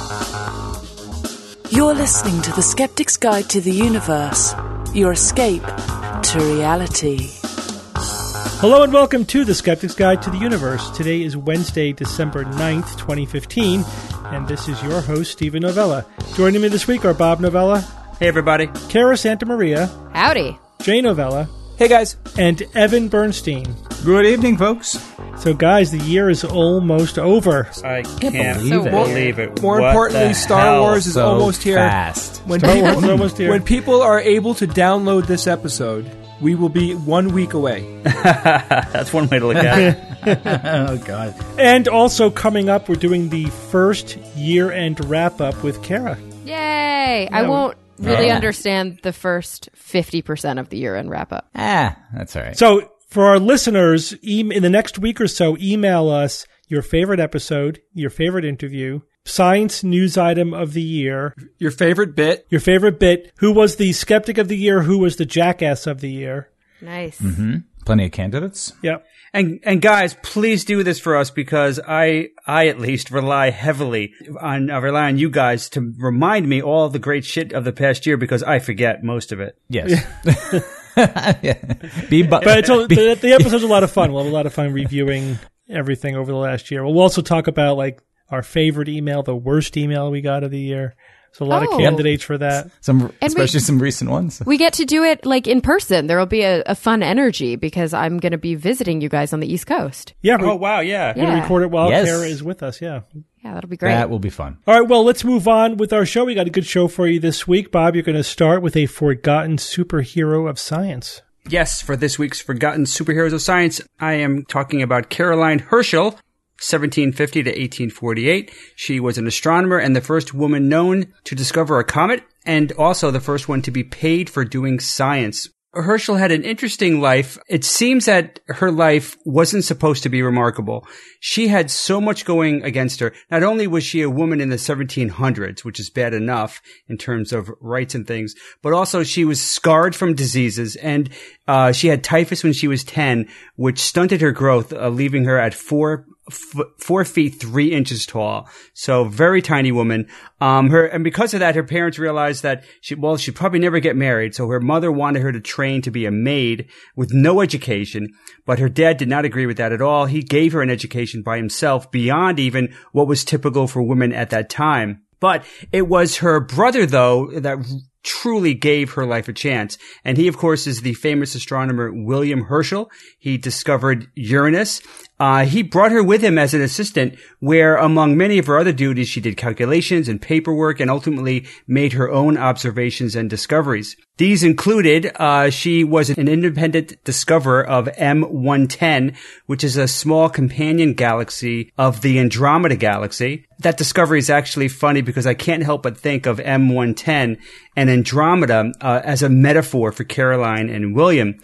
You're listening to The Skeptic's Guide to the Universe, your escape to reality. Hello and welcome to The Skeptic's Guide to the Universe. Today is Wednesday, December 9th, 2015, and this is your host, Stephen Novella. Joining me this week are Bob Novella. Hey, everybody. Kara Santa Maria. Howdy. Jay Novella. Hey, guys. And Evan Bernstein. Good evening, folks. So, guys, the year is almost over. I can't believe it. More importantly, Star Wars is almost here. Fast. Star Wars is almost here. When people are able to download this episode, we will be 1 week away. That's one way to look at it. Oh, God. And also coming up, we're doing the first year-end wrap-up with Kara. Yay! I won't really understand the first 50% of the year-end wrap-up. That's all right. So, for our listeners, in the next week or so, email us your favorite episode, your favorite interview, science news item of the year, Your favorite bit. who was the skeptic of the year, who was the jackass of the year. Nice. Mm-hmm. Plenty of candidates. Yep. And guys, please do this for us because I at least rely heavily on you guys to remind me all the great shit of the past year because I forget most of it. Yes. But the episode's a lot of fun. We'll have a lot of fun reviewing everything over the last year. We'll also talk about like our favorite email, the worst email we got of the year. So a lot of candidates for that. Especially some recent ones. We get to do it like in person. There will be a fun energy because I'm going to be visiting you guys on the East Coast. Yeah. Oh, wow, yeah. We're going to record it while Yes. Kara is with us, yeah. Yeah, that'll be great. That will be fun. All right, well, let's move on with our show. We got a good show for you this week. Bob, you're going to start with a forgotten superhero of science. Yes, for this week's Forgotten Superheroes of Science, I am talking about Caroline Herschel, 1750 to 1848. She was an astronomer and the first woman known to discover a comet, and also the first one to be paid for doing science. Herschel had an interesting life. It seems that her life wasn't supposed to be remarkable. She had so much going against her. Not only was she a woman in the 1700s, which is bad enough in terms of rights and things, but also she was scarred from diseases, and she had typhus when she was 10, which stunted her growth, leaving her at 4 feet 3 inches tall. So very tiny woman. And because of that, her parents realized that she'd probably never get married. So her mother wanted her to train to be a maid with no education, but her dad did not agree with that at all. He gave her an education by himself beyond even what was typical for women at that time. But it was her brother, though, that truly gave her life a chance. And he, of course, is the famous astronomer William Herschel. He discovered Uranus. He brought her with him as an assistant, where among many of her other duties, she did calculations and paperwork and ultimately made her own observations and discoveries. These included, she was an independent discoverer of M110, which is a small companion galaxy of the Andromeda Galaxy. That discovery is actually funny because I can't help but think of M110 and Andromeda as a metaphor for Caroline and William.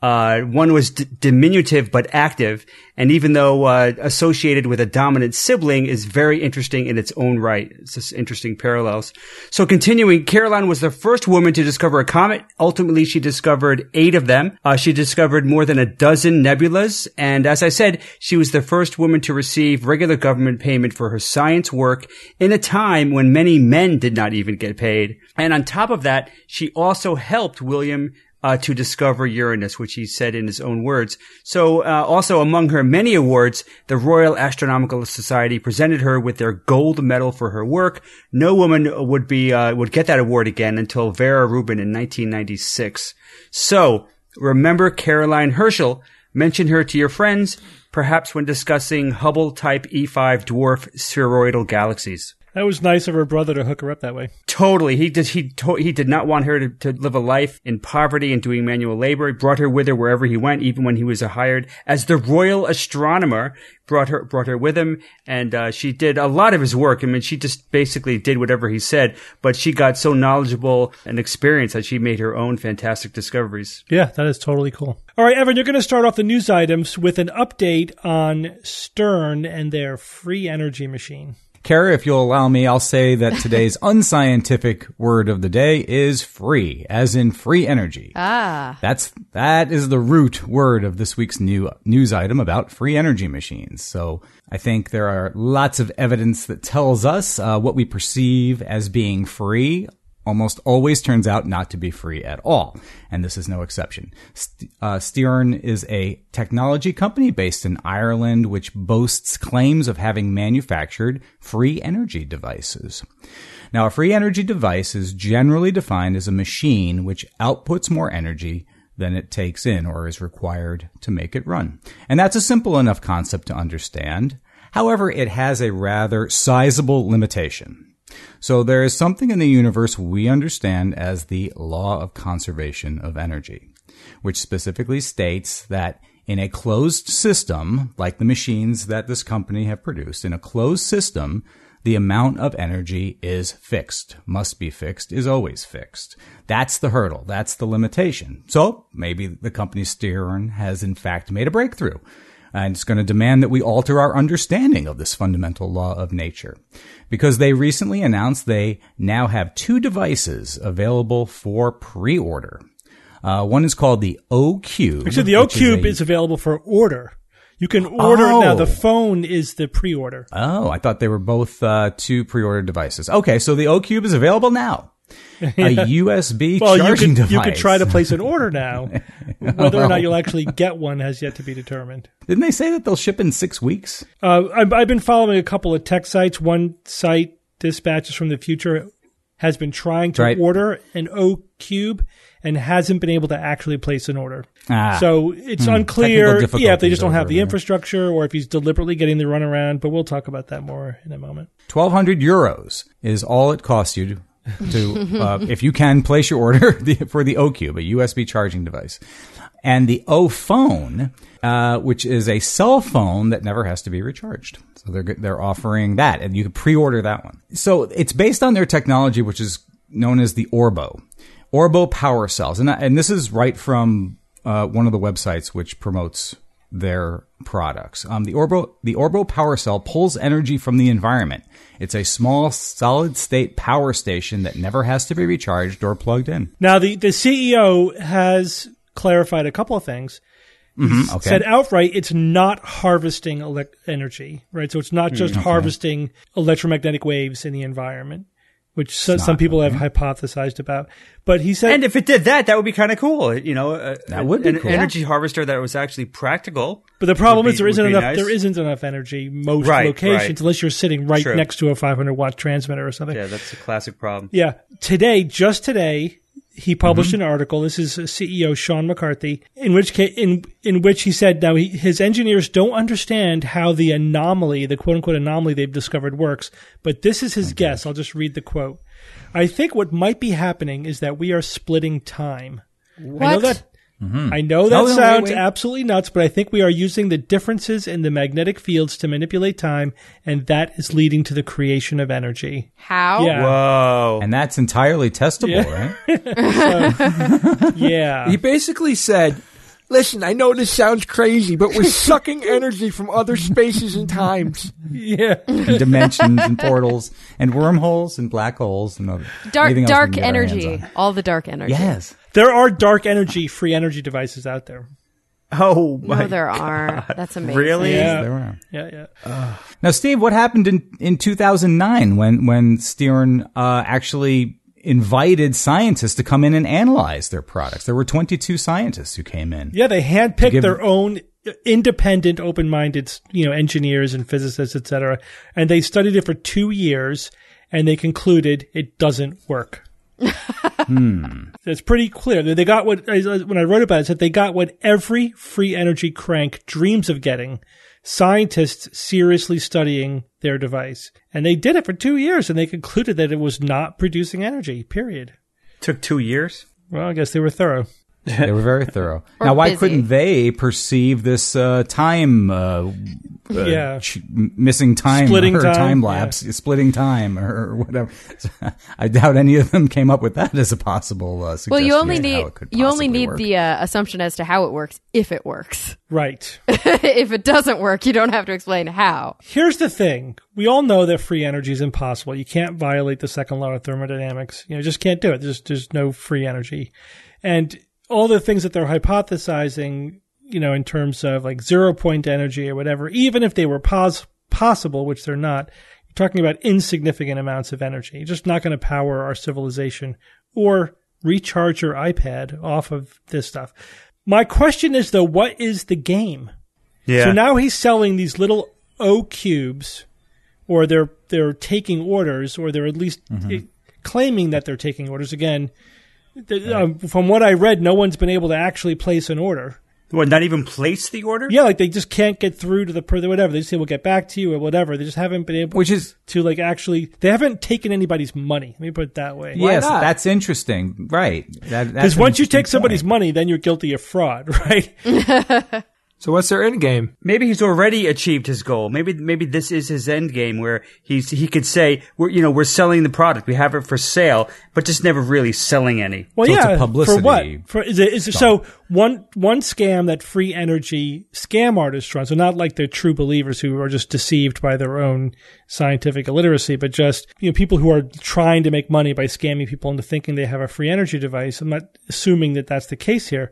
One was diminutive but active, and even though associated with a dominant sibling, is very interesting in its own right. It's just interesting parallels. So continuing, Caroline was the first woman to discover a comet. Ultimately, she discovered 8 of them. She discovered more than a dozen nebulas, and as I said, she was the first woman to receive regular government payment for her science work in a time when many men did not even get paid. And on top of that, she also helped William to discover Uranus, which he said in his own words. So, also among her many awards, the Royal Astronomical Society presented her with their gold medal for her work. No woman would get that award again until Vera Rubin in 1996. So, remember Caroline Herschel. Mention her to your friends, perhaps when discussing Hubble-type E5 dwarf spheroidal galaxies. That was nice of her brother to hook her up that way. Totally. He did not want her to live a life in poverty and doing manual labor. He brought her with her wherever he went, even when he was hired as the royal astronomer. Brought her with him, and she did a lot of his work. I mean, she just basically did whatever he said, but she got so knowledgeable and experienced that she made her own fantastic discoveries. Yeah, that is totally cool. All right, Evan, you're going to start off the news items with an update on Stern and their free energy machine. Kara, if you'll allow me, I'll say that today's unscientific word of the day is free, as in free energy. That is the root word of this week's news item about free energy machines. So I think there are lots of evidence that tells us what we perceive as being free almost always turns out not to be free at all. And this is no exception. Steern is a technology company based in Ireland, which boasts claims of having manufactured free energy devices. Now, a free energy device is generally defined as a machine which outputs more energy than it takes in or is required to make it run. And that's a simple enough concept to understand. However, it has a rather sizable limitation. So there is something in the universe we understand as the law of conservation of energy, which specifically states that in a closed system, like the machines that this company have produced, in a closed system, the amount of energy is fixed, must be fixed, is always fixed. That's the hurdle. That's the limitation. So maybe the company Steern has in fact made a breakthrough. And it's going to demand that we alter our understanding of this fundamental law of nature. Because they recently announced they now have 2 devices available for pre-order. One is called the O-Cube. Actually, the O-Cube is available for order. You can order it now. The phone is the pre-order. Oh, I thought they were both 2 pre-order devices. Okay, so the O-Cube is available now. A USB charging device. You could try to place an order now. Whether or not you'll actually get one has yet to be determined. Didn't they say that they'll ship in 6 weeks? I've been following a couple of tech sites. One site, Dispatches from the Future, has been trying to order an O-Cube and hasn't been able to actually place an order. So it's unclear if they just don't have the infrastructure or if he's deliberately getting the runaround, but we'll talk about that more in a moment. 1,200 euros is all it costs you to if you can place your order for the O-Cube, a USB charging device. And the O-Phone, which is a cell phone that never has to be recharged. So they're offering that, and you can pre-order that one. So it's based on their technology, which is known as the Orbo power cells. And this is right from one of the websites which promotes their products. The Orbo power cell pulls energy from the environment. It's a small solid state power station that never has to be recharged or plugged in. Now, the CEO has clarified a couple of things. He said outright it's not harvesting energy, right? So it's not just harvesting electromagnetic waves in the environment, which some people have hypothesized about. But he said... And if it did that would be kind of cool. You know, that would be an cool. energy harvester that was actually practical. But the problem is there isn't enough energy most locations unless you're sitting right next to a 500-watt transmitter or something. Yeah, that's a classic problem. Yeah. Just today, he published an article. This is CEO Sean McCarthy, in which he said now his engineers don't understand how the anomaly, the quote-unquote anomaly they've discovered works, but this is his guess. I'll just read the quote. I think what might be happening is that we are splitting time. What? I know that sounds absolutely nuts, but I think we are using the differences in the magnetic fields to manipulate time, and that is leading to the creation of energy. How? Yeah. Whoa. And that's entirely testable, right? Yeah. He basically said, listen, I know this sounds crazy, but we're sucking energy from other spaces and times. Yeah. And dimensions and portals and wormholes and black holes and dark energy. All the dark energy. Yes. There are dark energy, free energy devices out there. Oh, my No, there are. That's amazing. Really? Yeah. There are. Yeah. Now, Steve, what happened in 2009 when Steern actually invited scientists to come in and analyze their products? There were 22 scientists who came in. Yeah, they handpicked their own independent, open-minded, engineers and physicists, et cetera, and they studied it for 2 years, and they concluded it doesn't work. It's pretty clear. They got when I wrote about it, said they got what every free energy crank dreams of getting. Scientists seriously studying their device. And they did it for 2 years, and they concluded that it was not producing energy, period. Took 2 years? Well, I guess they were thorough. They were very thorough. Now, why couldn't they perceive this time missing time splitting or time lapse, splitting time or whatever? I doubt any of them came up with that as a possible suggestion. Well, you only need the assumption as to how it works if it works. Right. If it doesn't work, you don't have to explain how. Here's the thing. We all know that free energy is impossible. You can't violate the second law of thermodynamics. You just can't do it. There's no free energy. And all the things that they're hypothesizing, in terms of like 0-point energy or whatever, even if they were possible, which they're not, you're talking about insignificant amounts of energy. You're just not going to power our civilization or recharge your iPad off of this stuff. My question is, though, what is the game? Yeah. So now he's selling these little O cubes, or they're taking orders, or they're at least claiming that they're taking orders. Again, from what I read, no one's been able to actually place an order. What, not even place the order? Yeah, like they just can't get through to the whatever. They just say, we'll get back to you or whatever. They just haven't been able to like actually, they haven't taken anybody's money. Let me put it that way. Yes, that's interesting. Right. Because once you take somebody's money, then you're guilty of fraud, right? So what's their end game? Maybe he's already achieved his goal. Maybe this is his end game, where he could say, we're selling the product, we have it for sale, but just never really selling any. Well, so yeah, it's a publicity. For what? Is it so one scam that free energy scam artists run? So not like they're true believers who are just deceived by their own scientific illiteracy, but just people who are trying to make money by scamming people into thinking they have a free energy device. I'm not assuming that that's the case here.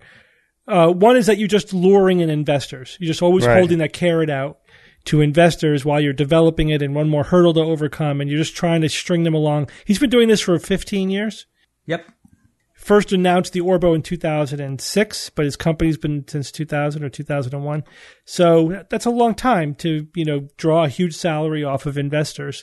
One is that you're just luring in investors. You're just always holding that carrot out to investors while you're developing it and one more hurdle to overcome, and you're just trying to string them along. He's been doing this for 15 years. Yep. First announced the Orbo in 2006, but his company's been since 2000 or 2001. So that's a long time to, draw a huge salary off of investors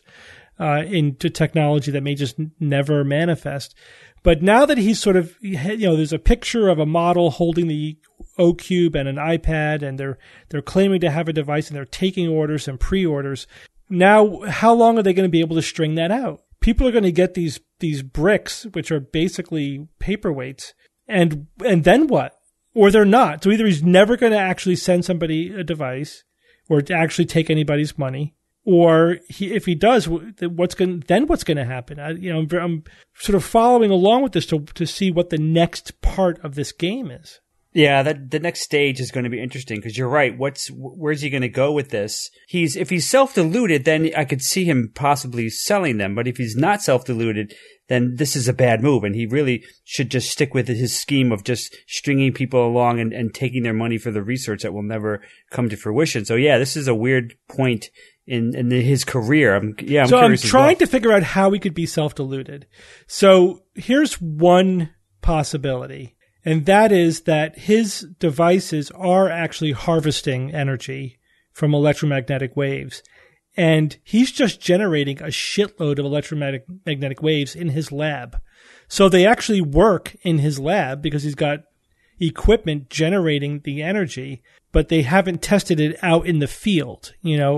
into technology that may just never manifest. But now that he's sort of, there's a picture of a model holding the O Cube and an iPad, and they're claiming to have a device, and they're taking orders and pre-orders. Now, how long are they going to be able to string that out? People are going to get these bricks, which are basically paperweights, and then what? Or they're not. So either he's never going to actually send somebody a device, or to actually take anybody's money. Or if he does, what's going to happen? I'm sort of following along with this to see what the next part of this game is. Yeah, the next stage is going to be interesting, because you're right. Where's he going to go with this? If he's self-deluded, then I could see him possibly selling them. But if he's not self-deluded, then this is a bad move, and he really should just stick with his scheme of just stringing people along and taking their money for the research that will never come to fruition. So yeah, this is a weird point in his career. I'm curious. So I'm trying to figure out how he could be self-deluded. So here's one possibility, and that is that his devices are actually harvesting energy from electromagnetic waves, and he's just generating a shitload of electromagnetic waves in his lab. So they actually work in his lab because he's got equipment generating the energy, but they haven't tested it out in the field,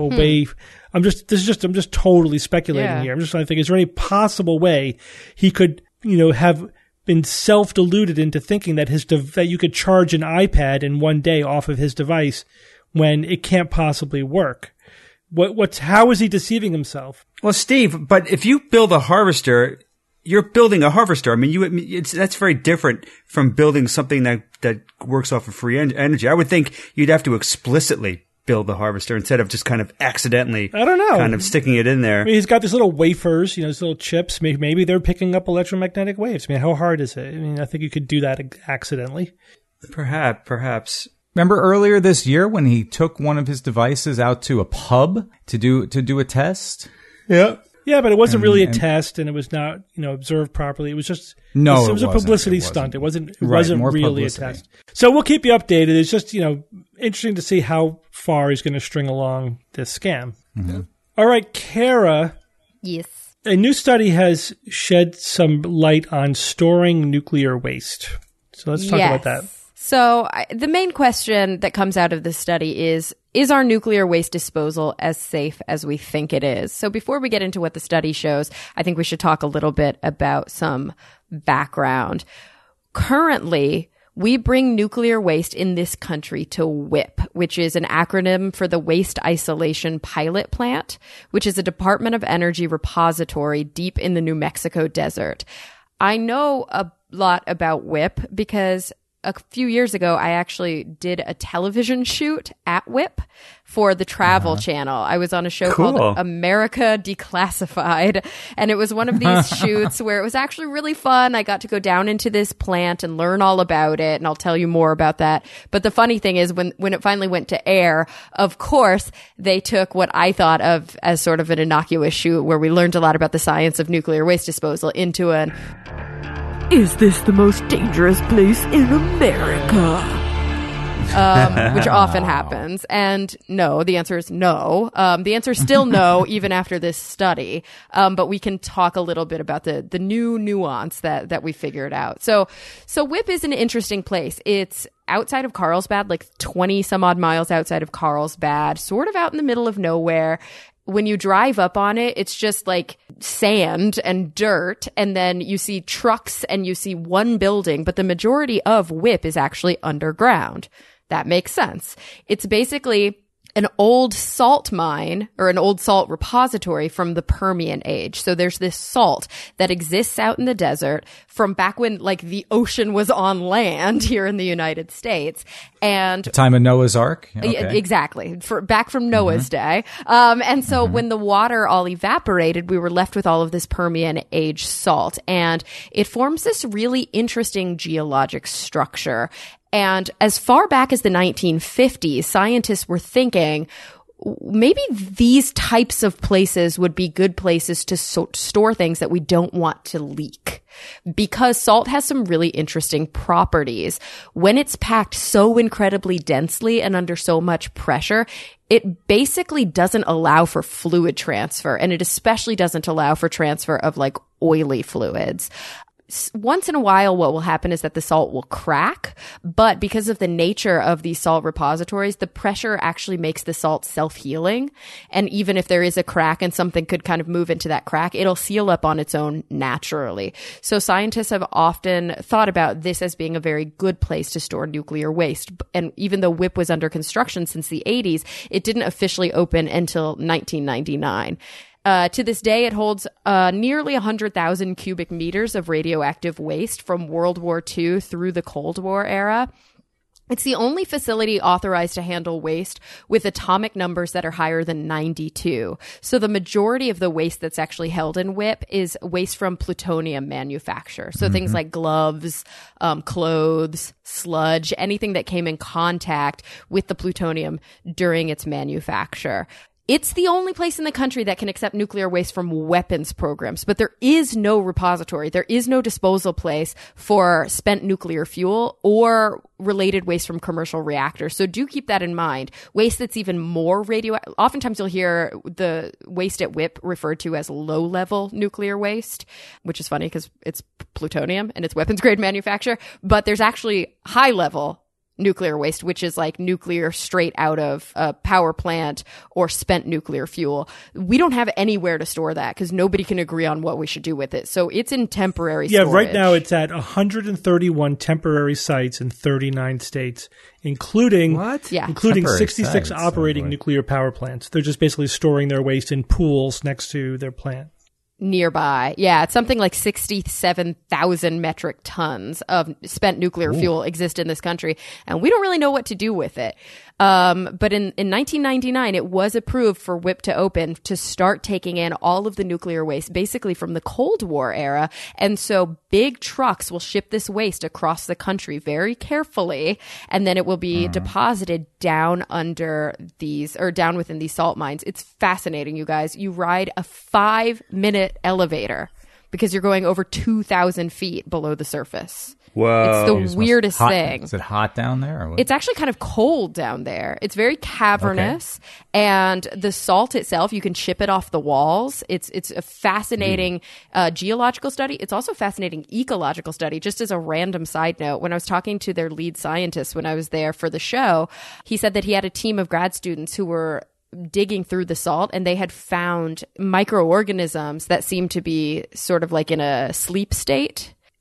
I'm just totally speculating here. I'm just trying to think, is there any possible way he could, have been self-deluded into thinking that that you could charge an iPad in one day off of his device when it can't possibly work? How is he deceiving himself? Well, Steve, but if you build a harvester, you're building a harvester. I mean, that's very different from building something that works off of free energy. I would think you'd have to explicitly build the harvester instead of just kind of accidentally, I don't know, kind of sticking it in there. I mean, he's got these little wafers, these little chips. Maybe they're picking up electromagnetic waves. I mean, how hard is it? I mean, I think you could do that accidentally. Perhaps. Remember earlier this year when he took one of his devices out to a pub to do a test? Yeah. Yeah, but it wasn't really a test, and it was not, observed properly. It was just it was a publicity stunt. It wasn't really a test. So we'll keep you updated. It's just, interesting to see how far he's going to string along this scam. Mm-hmm. All right, Kara. Yes. A new study has shed some light on storing nuclear waste. So let's talk about that. So the main question that comes out of this study is our nuclear waste disposal as safe as we think it is? So before we get into what the study shows, I think we should talk a little bit about some background. Currently, We bring nuclear waste in this country to WIPP, which is an acronym for the Waste Isolation Pilot Plant, which is a Department of Energy repository deep in the New Mexico desert. I know a lot about WIPP because a few years ago, I actually did a television shoot at WIPP for the Travel Channel. I was on a show called America Declassified, and it was one of these shoots where it was actually really fun. I got to go down into this plant and learn all about it, and I'll tell you more about that. But the funny thing is when it finally went to air, of course, they took what I thought of as sort of an innocuous shoot where we learned a lot about the science of nuclear waste disposal into an "Is this the most dangerous place in America?" Which often happens. And no, the answer is no. The answer is still no, even after this study. But we can talk a little bit about the new nuance that we figured out. So WIPP is an interesting place. It's outside of Carlsbad, like 20 some odd miles outside of Carlsbad, sort of out in the middle of nowhere. When you drive up on it, it's just like sand and dirt, and then you see trucks and you see one building, but the majority of WIPP is actually underground. That makes sense. It's basically an old salt mine or an old salt repository from the Permian age. So there's this salt that exists out in the desert from back when like the ocean was on land here in the United States. And the time of Noah's Ark? Okay. Exactly. Back from Noah's day. And so when the water all evaporated, we were left with all of this Permian age salt, and it forms this really interesting geologic structure. And as far back as the 1950s, scientists were thinking maybe these types of places would be good places to store things that we don't want to leak. Because salt has some really interesting properties. When it's packed so incredibly densely and under so much pressure, it basically doesn't allow for fluid transfer, and it especially doesn't allow for transfer of like oily fluids. Once in a while, what will happen is that the salt will crack, but because of the nature of these salt repositories, the pressure actually makes the salt self-healing. And even if there is a crack and something could kind of move into that crack, it'll seal up on its own naturally. So scientists have often thought about this as being a very good place to store nuclear waste. And even though WIPP was under construction since the 80s, it didn't officially open until 1999. To this day, it holds nearly 100,000 cubic meters of radioactive waste from World War II through the Cold War era. It's the only facility authorized to handle waste with atomic numbers that are higher than 92. So the majority of the waste that's actually held in WIPP is waste from plutonium manufacture. So things like gloves, clothes, sludge, anything that came in contact with the plutonium during its manufacture. It's the only place in the country that can accept nuclear waste from weapons programs, but there is no repository. There is no disposal place for spent nuclear fuel or related waste from commercial reactors. So do keep that in mind. Waste that's even more radioactive. Oftentimes you'll hear the waste at WIPP referred to as low-level nuclear waste, which is funny because it's plutonium and it's weapons-grade manufacture, but there's actually high-level nuclear waste, which is like nuclear straight out of a power plant or spent nuclear fuel. We don't have anywhere to store that because nobody can agree on what we should do with it. So it's in temporary storage. Yeah, right now it's at 131 temporary sites in 39 states, including 66 sites, operating nuclear power plants. They're just basically storing their waste in pools next to their plant. Nearby. Yeah, it's something like 67,000 metric tons of spent nuclear fuel exist in this country, and we don't really know what to do with it. But in 1999, it was approved for WIPP to open to start taking in all of the nuclear waste, basically from the Cold War era. And so big trucks will ship this waste across the country very carefully, and then it will be deposited down under these, or down within these salt mines. It's fascinating, you guys. You ride a 5-minute elevator because you're going over 2,000 feet below the surface. Whoa. It's the weirdest thing. Is it hot down there? Or what? It's actually kind of cold down there. It's very cavernous, and the salt itself, you can chip it off the walls. It's a fascinating geological study. It's also a fascinating ecological study. Just as a random side note, when I was talking to their lead scientist when I was there for the show, he said that he had a team of grad students who were digging through the salt, and they had found microorganisms that seemed to be sort of like in a sleep state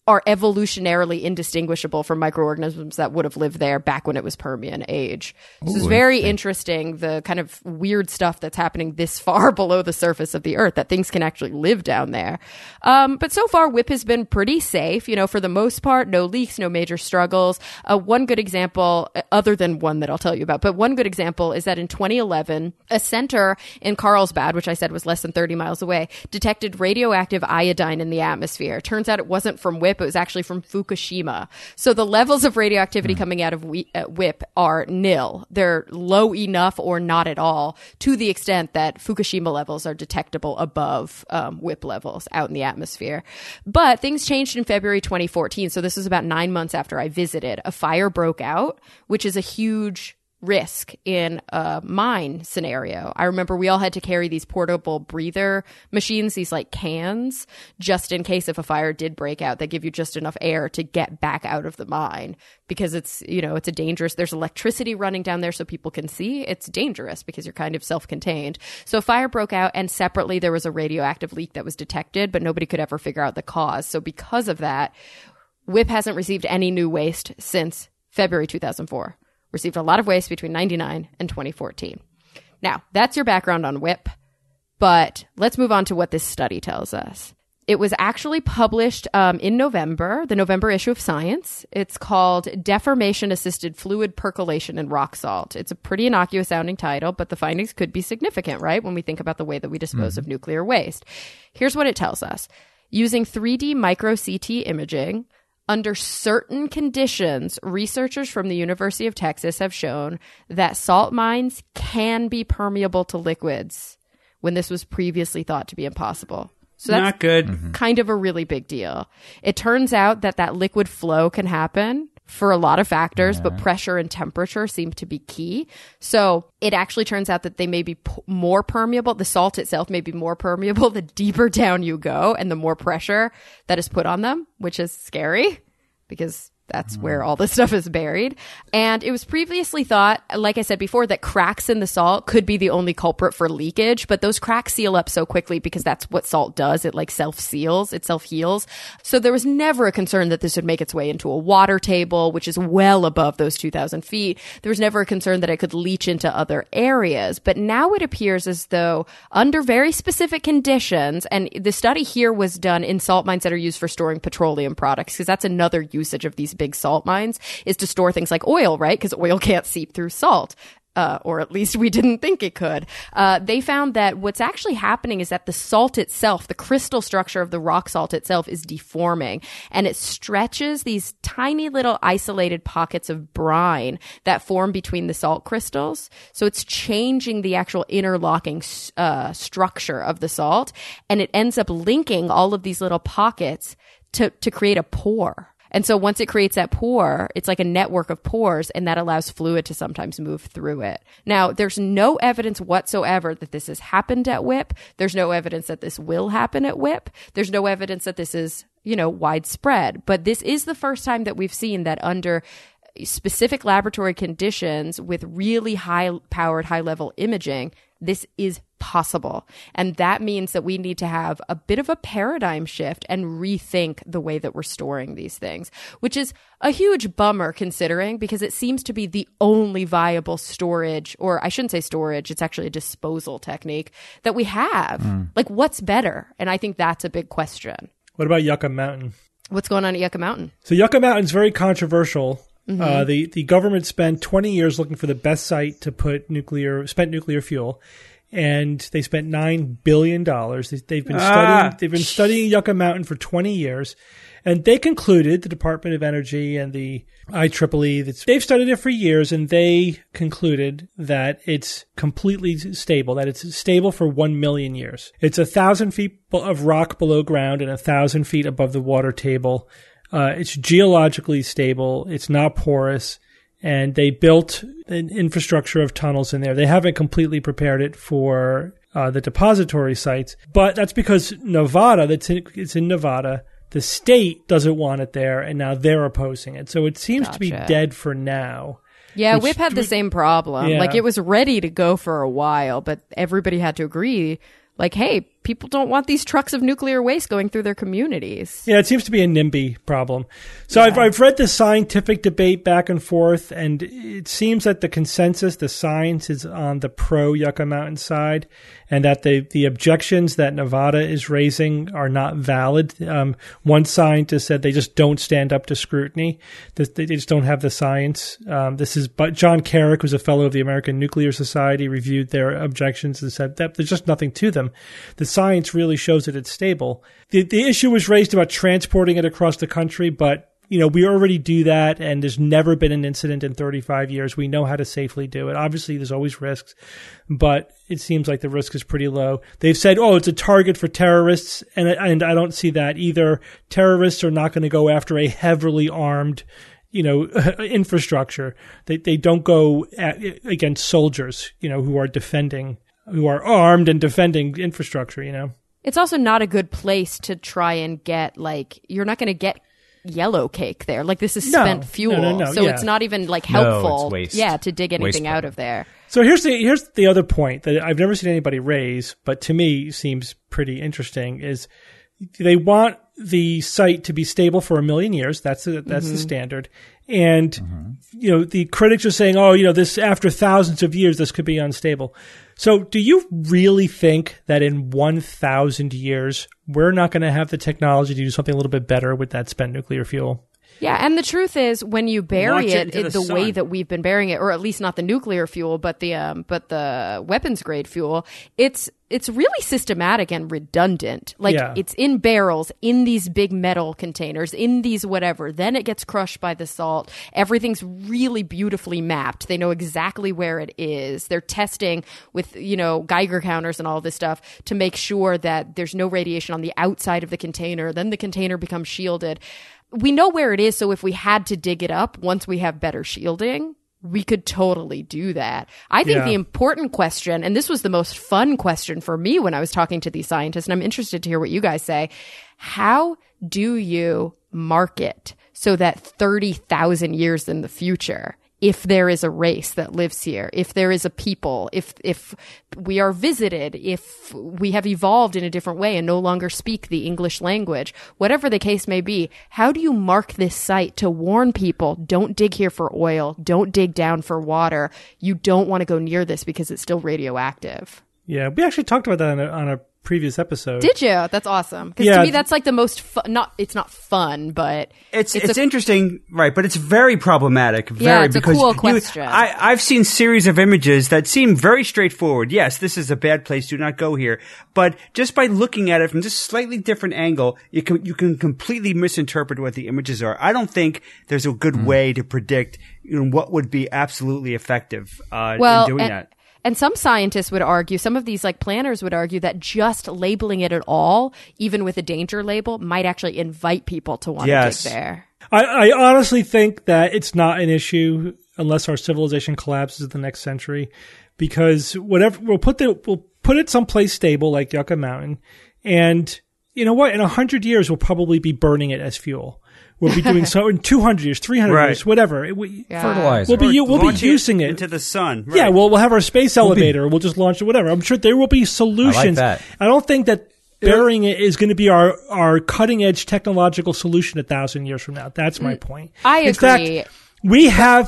are evolutionarily indistinguishable from microorganisms that would have lived there back when it was Permian age. This is very interesting, the kind of weird stuff that's happening this far below the surface of the Earth, that things can actually live down there. But so far, WIPP has been pretty safe, for the most part, no leaks, no major struggles. One good example, other than one that I'll tell you about, but one good example is that in 2011, a center in Carlsbad, which I said was less than 30 miles away, detected radioactive iodine in the atmosphere. Turns out it wasn't from WIPP. It was actually from Fukushima. So the levels of radioactivity coming out of WIPP are nil. They're low enough or not at all, to the extent that Fukushima levels are detectable above WIPP levels out in the atmosphere. But things changed in February 2014. So this was about 9 months after I visited. A fire broke out, which is a huge risk in a mine scenario. I remember we all had to carry these portable breather machines, these like cans, just in case if a fire did break out, they give you just enough air to get back out of the mine, because it's, it's a dangerous, there's electricity running down there so people can see. It's dangerous because you're kind of self-contained. So a fire broke out, and separately there was a radioactive leak that was detected, but nobody could ever figure out the cause. So because of that, WIPP hasn't received any new waste since February 2004. Received a lot of waste between 1999 and 2014. Now, that's your background on WIPP, but let's move on to what this study tells us. It was actually published in November, the November issue of Science. It's called Deformation-Assisted Fluid Percolation in Rock Salt. It's a pretty innocuous-sounding title, but the findings could be significant, right, when we think about the way that we dispose of nuclear waste. Here's what it tells us. Using 3D micro-CT imaging, under certain conditions, researchers from the University of Texas have shown that salt mines can be permeable to liquids when this was previously thought to be impossible. So that's not good. Kind of a really big deal. It turns out that liquid flow can happen for a lot of factors, but pressure and temperature seem to be key. So it actually turns out that they may be more permeable. The salt itself may be more permeable the deeper down you go and the more pressure that is put on them, which is scary because that's where all this stuff is buried. And it was previously thought, like I said before, that cracks in the salt could be the only culprit for leakage, but those cracks seal up so quickly because that's what salt does. It like self-seals, it self-heals. So there was never a concern that this would make its way into a water table, which is well above those 2,000 feet. There was never a concern that it could leach into other areas. But now it appears as though under very specific conditions, and the study here was done in salt mines that are used for storing petroleum products, because that's another usage of these big salt mines, is to store things like oil, right? Because oil can't seep through salt. Or at least we didn't think it could. They found that what's actually happening is that the salt itself, the crystal structure of the rock salt itself, is deforming, and it stretches these tiny little isolated pockets of brine that form between the salt crystals. So it's changing the actual interlocking structure of the salt, and it ends up linking all of these little pockets to create a pore. And so once it creates that pore, it's like a network of pores, and that allows fluid to sometimes move through it. Now, there's no evidence whatsoever that this has happened at WIPP. There's no evidence that this will happen at WIPP. There's no evidence that this is, widespread. But this is the first time that we've seen that under specific laboratory conditions with really high-powered, high-level imaging, this is possible. And that means that we need to have a bit of a paradigm shift and rethink the way that we're storing these things, which is a huge bummer considering, because it seems to be the only viable storage, or I shouldn't say storage, it's actually a disposal technique that we have. Like, what's better? And I think that's a big question. What about Yucca Mountain? What's going on at Yucca Mountain? So Yucca Mountain's very controversial. The government spent 20 years looking for the best site to put spent nuclear fuel, and they spent $9 billion. They've been studying Yucca Mountain for 20 years, and they concluded, the Department of Energy and the IEEE, they've studied it for years, and they concluded that it's completely stable, that it's stable for 1 million years. It's 1,000 feet of rock below ground and 1,000 feet above the water table. It's geologically stable. It's not porous. And they built an infrastructure of tunnels in there. They haven't completely prepared it for the depository sites, but that's because Nevada, it's in Nevada, the state doesn't want it there, and now they're opposing it. So it seems to be dead for now. Yeah, WIPP had the same problem. Yeah. Like, it was ready to go for a while, but everybody had to agree, like, hey, people don't want these trucks of nuclear waste going through their communities. Yeah, it seems to be a NIMBY problem. So I've read the scientific debate back and forth, and it seems that the consensus, the science, is on the pro-Yucca Mountain side, and that the objections that Nevada is raising are not valid. One scientist said they just don't stand up to scrutiny. They just don't have the science. But John Carrick, who's a fellow of the American Nuclear Society, reviewed their objections and said that there's just nothing to them. The science really shows that it's stable. The issue was raised about transporting it across the country, but we already do that, and there's never been an incident in 35 years. We know how to safely do it. Obviously, there's always risks, but it seems like the risk is pretty low. They've said, it's a target for terrorists, and I don't see that either. Terrorists are not going to go after a heavily armed infrastructure. They don't go against soldiers, who are armed and defending infrastructure, It's also not a good place to try and get, you're not going to get yellow cake there. This is spent fuel. No, so it's not even helpful. It's waste. Yeah, to dig anything out of there. So here's the other point that I've never seen anybody raise, but to me seems pretty interesting, is they want the site to be stable for 1 million years. That's the standard. And, the critics are saying, this after thousands of years, this could be unstable. So do you really think that in 1,000 years, we're not going to have the technology to do something a little bit better with that spent nuclear fuel? Yeah, and the truth is, when you bury it the way sun. that we've been burying it, or at least not the nuclear fuel, but the weapons grade fuel, it's really systematic and redundant. It's in barrels, in these big metal containers, in these whatever. Then it gets crushed by the salt. Everything's really beautifully mapped. They know exactly where it is. They're testing with, Geiger counters and all this stuff to make sure that there's no radiation on the outside of the container. Then the container becomes shielded. We know where it is, so if we had to dig it up once we have better shielding, we could totally do that. I think the important question, and this was the most fun question for me when I was talking to these scientists, and I'm interested to hear what you guys say, how do you market so that 30,000 years in the future, if there is a race that lives here, if there is a people, if we are visited, if we have evolved in a different way and no longer speak the English language, whatever the case may be, how do you mark this site to warn people, don't dig here for oil, don't dig down for water, you don't want to go near this because it's still radioactive? Yeah, we actually talked about that on a previous episode. Did you? That's awesome. Because to me, that's the most fun. It's not fun, but it's interesting, right? But it's very problematic. It's a cool question. I've seen series of images that seem very straightforward. Yes, this is a bad place. Do not go here. But just by looking at it from just a slightly different angle, you can completely misinterpret what the images are. I don't think there's a good way to predict what would be absolutely effective in doing that. And some scientists would argue, some of these planners would argue that just labeling it at all, even with a danger label, might actually invite people to want to dig there. I honestly think that it's not an issue unless our civilization collapses in the next century, because we'll put it someplace stable like Yucca Mountain, and you know what? In 100 years, we'll probably be burning it as fuel. We'll be doing so in 200 years, 300 years, whatever. Fertilizer. We'll be using it into the sun. Right. Yeah, we'll have our space elevator. We'll just launch it, whatever. I'm sure there will be solutions. I like that. I don't think that burying it is going to be our cutting edge technological solution 1,000 years from now. That's my point. I agree. In fact, we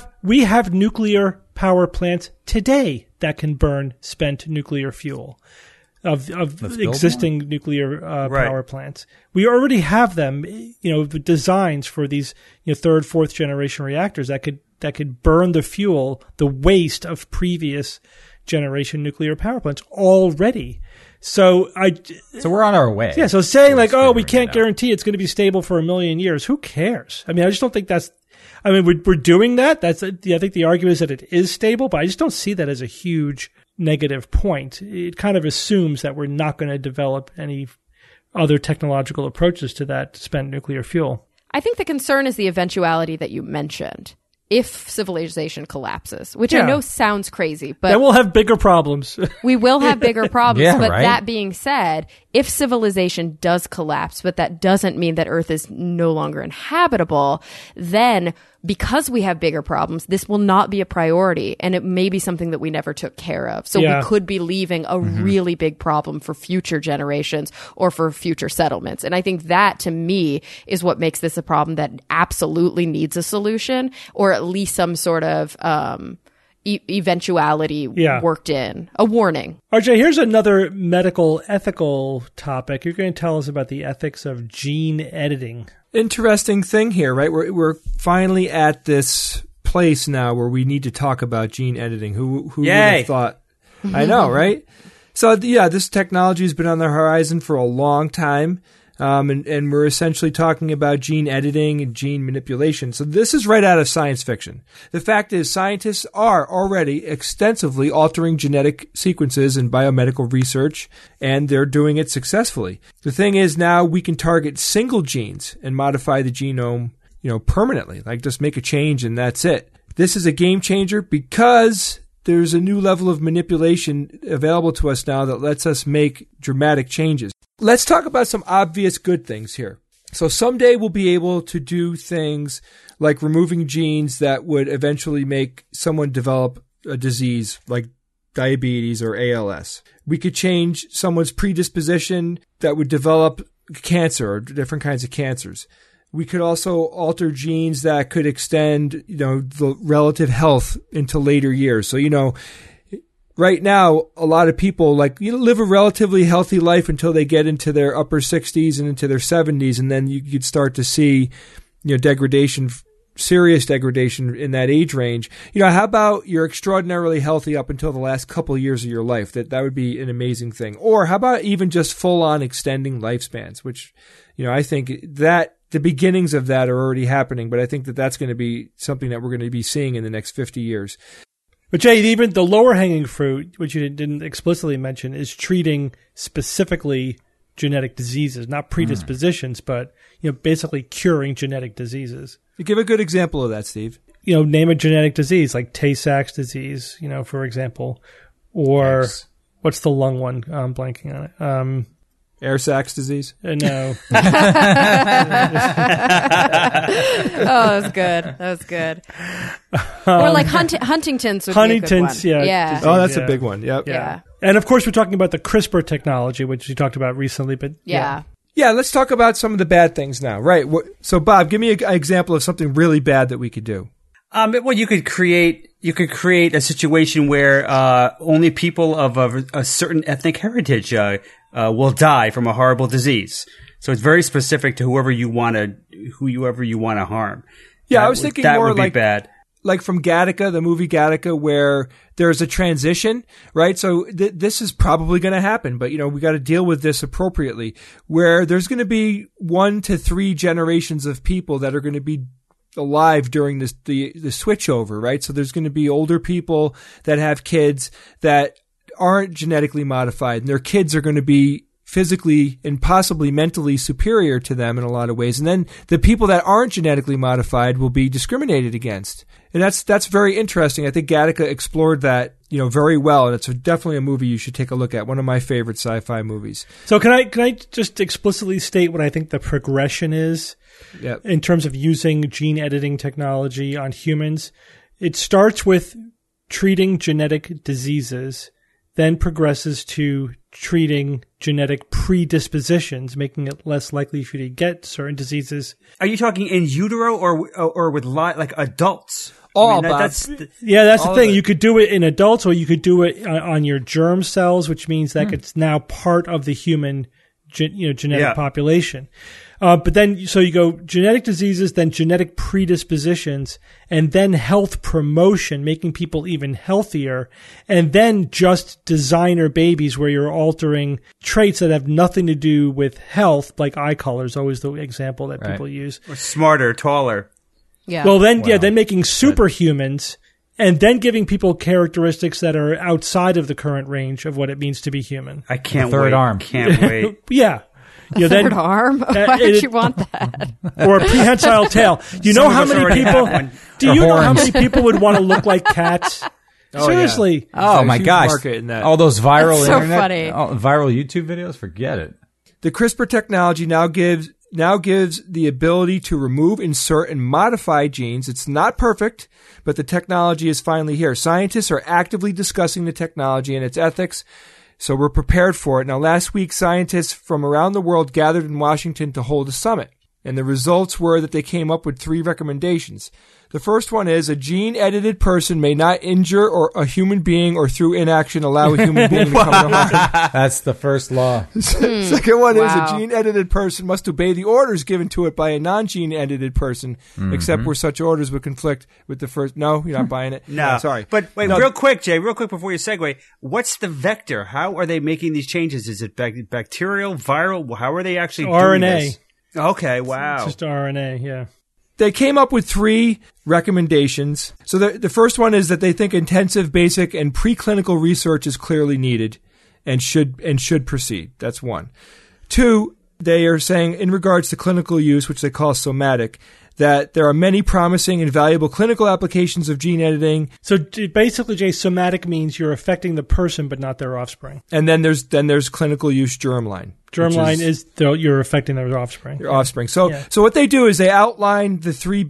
have nuclear power plants today that can burn spent nuclear fuel. Of existing nuclear power plants. We already have them, the designs for these third, fourth generation reactors that could burn the fuel, the waste of previous generation nuclear power plants already. So we're on our way. Yeah, so saying we can't guarantee it's going to be stable for 1 million years, who cares? I mean, I just don't think we're doing that. I think the argument is that it is stable, but I just don't see that as a huge negative point. It kind of assumes that we're not going to develop any other technological approaches to that spent nuclear fuel. I think the concern is the eventuality that you mentioned. if civilization collapses, which I know sounds crazy, but then we'll have bigger problems. We will have bigger problems. Yeah, but right. that being said, if civilization does collapse, but that doesn't mean that Earth is no longer inhabitable, then because we have bigger problems, this will not be a priority, and it may be something that we never took care of. So we could be leaving a really big problem for future generations or for future settlements. And I think that, to me, is what makes this a problem that absolutely needs a solution, or at least some sort of eventuality worked in, a warning. RJ, here's another medical ethical topic. You're going to tell us about the ethics of gene editing. Interesting thing here, right? We're finally at this place now where we need to talk about gene editing. Who would have thought? I know, right? So this technology has been on the horizon for a long time. And we're essentially talking about gene editing and gene manipulation. So this is right out of science fiction. The fact is, scientists are already extensively altering genetic sequences in biomedical research, and they're doing it successfully. The thing is, now we can target single genes and modify the genome, permanently, like just make a change and that's it. This is a game changer because there's a new level of manipulation available to us now that lets us make dramatic changes. Let's talk about some obvious good things here. So someday we'll be able to do things like removing genes that would eventually make someone develop a disease like diabetes or ALS. We could change someone's predisposition that would develop cancer or different kinds of cancers. We could also alter genes that could extend, the relative health into later years. So, right now, a lot of people live a relatively healthy life until they get into their upper 60s and into their 70s, and then you'd start to see, degradation, serious degradation in that age range. How about you're extraordinarily healthy up until the last couple of years of your life? That would be an amazing thing. Or how about even just full-on extending lifespans, which, I think that the beginnings of that are already happening, but I think that that's going to be something that we're going to be seeing in the next 50 years. But Jay, even the lower hanging fruit, which you didn't explicitly mention, is treating specifically genetic diseases, not predispositions, but basically curing genetic diseses. You give a good example of that, Steve. Name a genetic disease like Tay-Sachs disease, for example, or what's the lung one? I'm blanking on it. Air-Sachs disease? No. Oh, that was good. Or like Huntington's would be a good one. Yeah. Oh, that's a big one. Yep. Yeah. And of course, we're talking about the CRISPR technology, which you talked about recently. But yeah, let's talk about some of the bad things now. Right. So, Bob, give me an example of something really bad that we could do. Well, you could create a situation where only people of a certain ethnic heritage will die from a horrible disease. So it's very specific to whoever you want to harm. Yeah, I was thinking that more would be like bad. Like from Gattaca, the movie Gattaca, where there's a transition, right? So this is probably going to happen, but we got to deal with this appropriately. Where there's going to be 1 to 3 generations of people that are going to be alive during the switchover, right? So there's going to be older people that have kids that aren't genetically modified, and their kids are going to be physically and possibly mentally superior to them in a lot of ways. And then the people that aren't genetically modified will be discriminated against. And that's very interesting. I think Gattaca explored that, very well. And it's definitely a movie you should take a look at. One of my favorite sci-fi movies. So can I just explicitly state what I think the progression is in terms of using gene editing technology on humans? It starts with treating genetic diseases, then progresses to treating genetic predispositions, making it less likely for you to get certain diseases. Are you talking in utero or with like adults? That's the thing. You could do it in adults, or you could do it on your germ cells, which means that it's now part of the human genetic population. But then, so you go genetic diseases, then genetic predispositions, and then health promotion, making people even healthier, and then just designer babies where you're altering traits that have nothing to do with health, like eye color is always the example that people use. Or smarter, taller. Yeah. Well, then, then making superhumans, and then giving people characteristics that are outside of the current range of what it means to be human. I can't wait. Third arm. Can't wait. Yeah. Third arm? Why would you want that? Or a prehensile tail. You know how many people? Do you know how many people would want to look like cats? Seriously. Yeah. Oh my gosh. All those viral so internet, funny. viral YouTube videos, forget it. The CRISPR technology now gives the ability to remove, insert, and modify genes. It's not perfect, but the technology is finally here. Scientists are actively discussing the technology and its ethics, so we're prepared for it. Now, last week, scientists from around the world gathered in Washington to hold a summit, and the results were that they came up with 3 recommendations. The first one is a gene-edited person may not injure or a human being or through inaction allow a human being to come to harm. That's the first law. Second one is a gene-edited person must obey the orders given to it by a non-gene-edited person, except where such orders would conflict with the first. No, you're not buying it? No. Sorry. But wait, real quick, Jay, before you segue, what's the vector? How are they making these changes? Is it bacterial, viral? How are they actually doing this? Okay, wow. It's just RNA, yeah. They came up with 3 recommendations. So the first one is that they think intensive, basic, and preclinical research is clearly needed and should proceed. That's 1. 2, they are saying in regards to clinical use, which they call somatic, that there are many promising and valuable clinical applications of gene editing. So basically, Jay, somatic means you're affecting the person but not their offspring. And then there's clinical use germline. Germline is you're affecting their offspring. Your offspring. So what they do is they outline the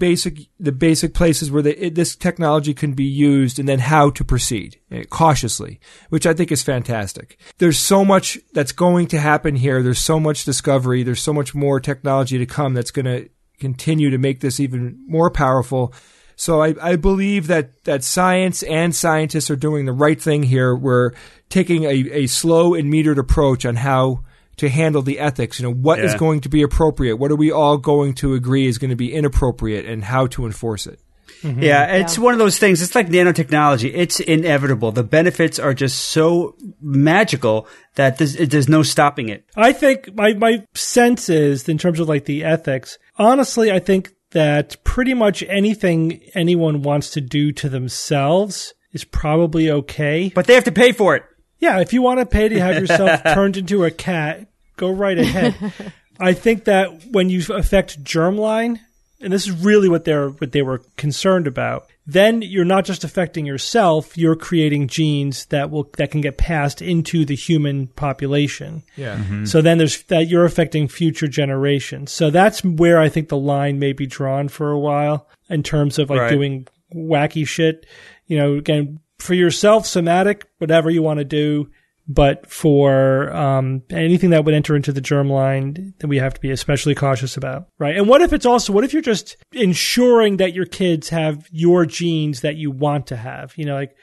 basic places where this technology can be used and then how to proceed cautiously, which I think is fantastic. There's so much that's going to happen here. There's so much discovery. There's so much more technology to come that's going to continue to make this even more powerful. So I believe that science and scientists are doing the right thing here. We're taking a slow and metered approach on how to handle the ethics. What is going to be appropriate? What are we all going to agree is going to be inappropriate, and how to enforce it? Mm-hmm. Yeah, it's one of those things. It's like nanotechnology. It's inevitable. The benefits are just so magical that there's no stopping it. I think my sense is, in terms of like the ethics, honestly, I think that pretty much anything anyone wants to do to themselves is probably okay. But they have to pay for it. Yeah, if you want to pay to have yourself turned into a cat, go right ahead. I think that when you affect germline, and this is really what they were concerned about, then you're not just affecting yourself, you're creating genes that can get passed into the human population. Yeah. Mm-hmm. So then you're affecting future generations. So that's where I think the line may be drawn for a while in terms of doing wacky shit. Again, for yourself, somatic, whatever you want to do. But for anything that would enter into the germline, that we have to be especially cautious about, right? And what if you're just ensuring that your kids have your genes that you want to have?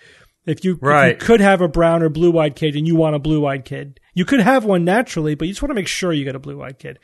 If you could have a brown or blue-eyed kid and you want a blue-eyed kid, you could have one naturally, but you just want to make sure you get a blue-eyed kid.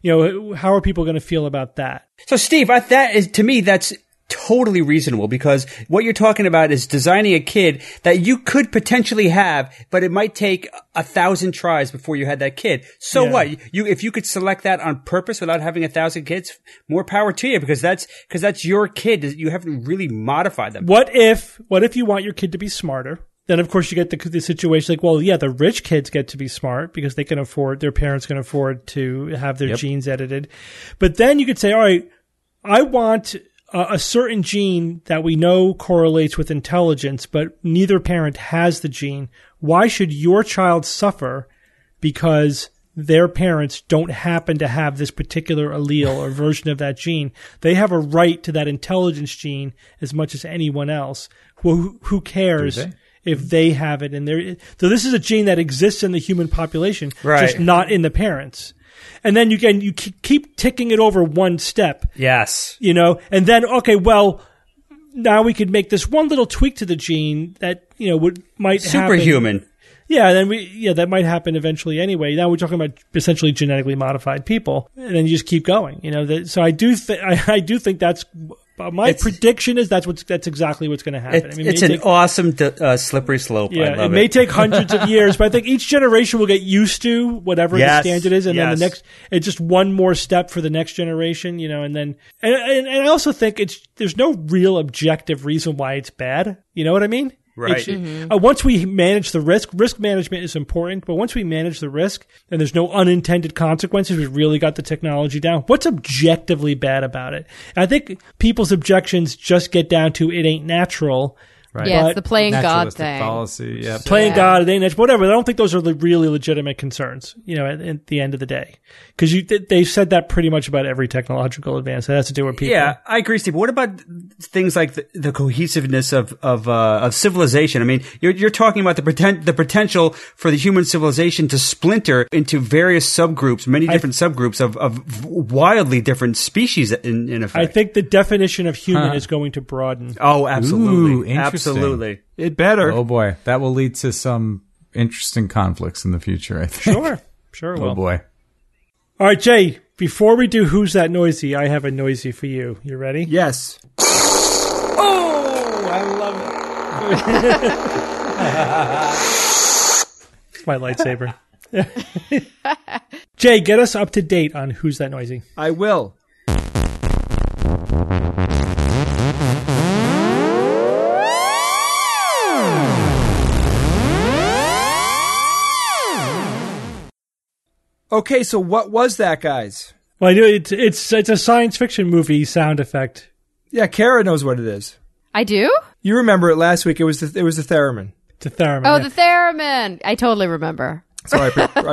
How are people going to feel about that? So, Steve, to me, that's totally reasonable, because what you're talking about is designing a kid that you could potentially have, but it might take 1,000 tries before you had that kid. So what? If you could select that on purpose without having 1,000 kids, more power to you, because that's your kid. You haven't really modified them. What if you want your kid to be smarter? Then, of course, you get the situation like, the rich kids get to be smart because their parents can afford to have their genes edited. But then you could say, all right, I want a certain gene that we know correlates with intelligence, but neither parent has the gene. Why should your child suffer because their parents don't happen to have this particular allele or version of that gene? They have a right to that intelligence gene as much as anyone else. Well, who cares if they have it? So this is a gene that exists in the human population, just not in the parents. And then you keep ticking it over one step. Yes. And then, now we could make this one little tweak to the gene that, might superhuman. Happen. Yeah, then that might happen eventually anyway. Now we're talking about essentially genetically modified people, and then you just keep going. So I do think that's my prediction is that's exactly what's going to happen. It's an awesome slippery slope. Yeah, I love it may take hundreds of years, but I think each generation will get used to whatever the standard is, and then it's just one more step for the next generation. And I also think there's no real objective reason why it's bad. You know what I mean? Right. Once we manage the risk management is important, but once we manage the risk and there's no unintended consequences, we've really got the technology down. What's objectively bad about it? And I think people's objections just get down to it ain't natural. Right. Yeah, it's the playing God thing. Fallacy. Yeah. Playing God, it ain't natural, whatever. I don't think those are the really legitimate concerns, at the end of the day. Because they've said that pretty much about every technological advance. It has to do with people. Yeah, I agree, Steve. What about things like the cohesiveness of civilization? I mean, you're talking about the potential for the human civilization to splinter into various subgroups, many different subgroups of wildly different species in effect. I think the definition of human is going to broaden. Oh, absolutely. Ooh, absolutely. It better. Oh boy, that will lead to some interesting conflicts in the future, I think. Sure it Oh will. boy. All right, Jay, before we do Who's That Noisy, I have a noisy for you. You ready? Yes. Oh, I love it. It's my lightsaber. Jay, get us up to date on Who's That Noisy. I will. Okay, so what was that, guys? Well, I know it's a science fiction movie sound effect. Yeah, Kara knows what it is. I do? You remember it last week. It was the theremin. It's a theremin. Oh, yeah. the theremin. I totally remember. So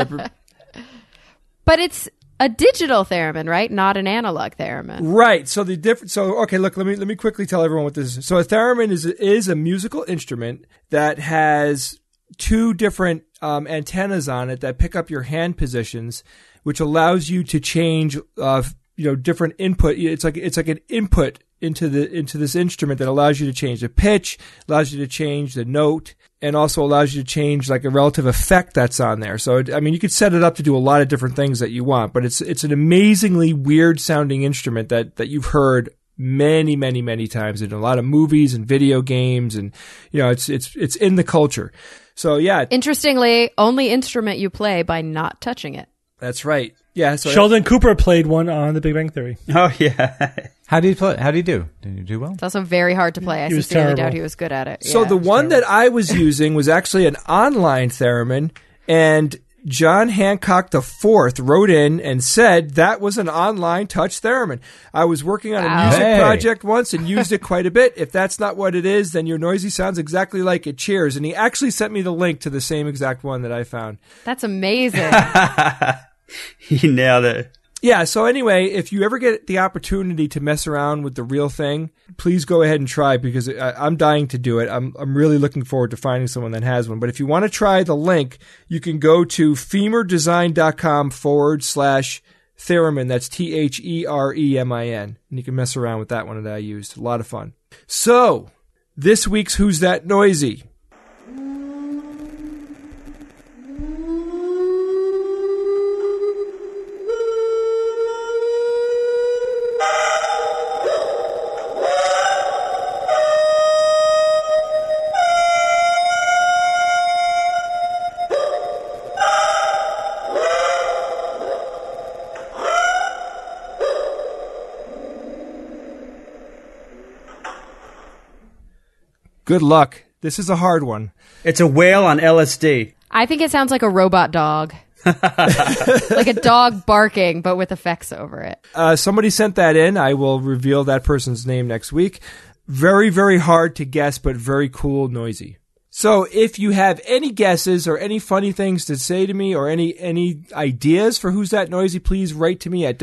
But it's a digital theremin, right? Not an analog theremin. Right. So the different. So okay, look. Let me quickly tell everyone what this is. So a theremin is a musical instrument that has two different antennas on it that pick up your hand positions, which allows you to change different input. It's like an input into this instrument that allows you to change the pitch, allows you to change the note, and also allows you to change like a relative effect that's on there. So I mean, you could set it up to do a lot of different things that you want, but it's an amazingly weird sounding instrument that you've heard many, many, many times in a lot of movies and video games, and it's in the culture. So yeah. Interestingly, only instrument you play by not touching it. That's right. Yeah. So Sheldon Cooper played one on The Big Bang Theory. Oh yeah. How did he play? How did he do? Did he do well? It's also very hard to play. I He was sincerely terrible. doubt he was good at it. So Yeah. the one that I was using was actually an online theremin, and John Hancock IV wrote in and said that was an online touch theremin. I was working on a music project once and used it quite a bit. If that's not what it is, then your noisy sounds exactly like it. Cheers. And he actually sent me the link to the same exact one that I found. That's amazing. He nailed it. Yeah, so anyway, if you ever get the opportunity to mess around with the real thing, please go ahead and try, because I'm dying to do it. I'm really looking forward to finding someone that has one. But if you want to try the link, you can go to femurdesign.com/theremin. That's TheRemin. And you can mess around with that one that I used. A lot of fun. So, this week's Who's That Noisy? Good luck. This is a hard one. It's a whale on LSD. I think it sounds like a robot dog. Like a dog barking, but with effects over it. Somebody sent that in. I will reveal that person's name next week. Very, very hard to guess, but very cool, noisy. So if you have any guesses or any funny things to say to me or any ideas for Who's That Noisy, please write to me at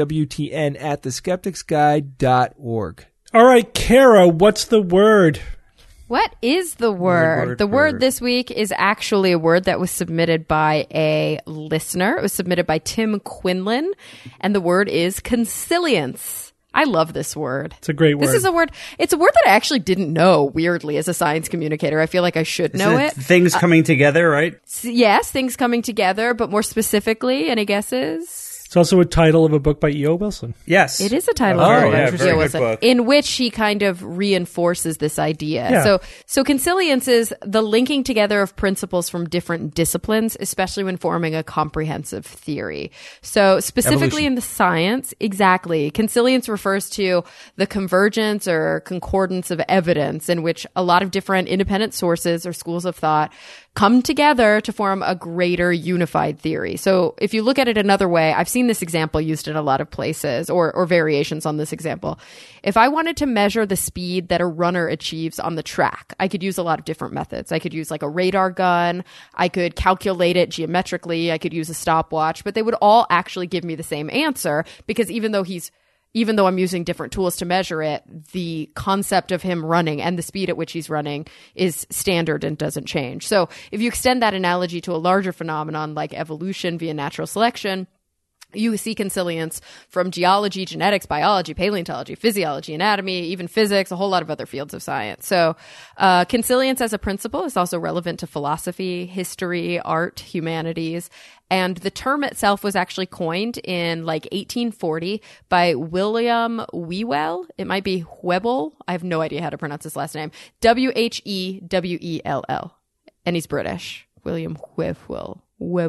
WTN@theskepticsguide.org. All right, Kara, what's the word? What is the word? The word this week is actually a word that was submitted by a listener. It was submitted by Tim Quinlan, and the word is consilience. I love this word. It's a great word. This is a word. It's a word that I actually didn't know, weirdly, as a science communicator. I feel like I should know it. Things coming together, right? Yes, things coming together, but more specifically, any guesses? It's also a title of a book by E.O. Wilson. Yes. It is a title of a book by E.O. Wilson, in which he kind of reinforces this idea. Yeah. So consilience is the linking together of principles from different disciplines, especially when forming a comprehensive theory. So specifically in the science, exactly, consilience refers to the convergence or concordance of evidence in which a lot of different independent sources or schools of thought come together to form a greater unified theory. So if you look at it another way, I've seen this example used in a lot of places or variations on this example. If I wanted to measure the speed that a runner achieves on the track, I could use a lot of different methods. I could use like a radar gun. I could calculate it geometrically. I could use a stopwatch, but they would all actually give me the same answer because even though I'm using different tools to measure it, the concept of him running and the speed at which he's running is standard and doesn't change. So if you extend that analogy to a larger phenomenon like evolution via natural selection, you see consilience from geology, genetics, biology, paleontology, physiology, anatomy, even physics, a whole lot of other fields of science. So consilience as a principle is also relevant to philosophy, history, art, humanities. And the term itself was actually coined in like 1840 by William Whewell. It might be Whewell. I have no idea how to pronounce his last name. Whewell. And he's British. William Whewell.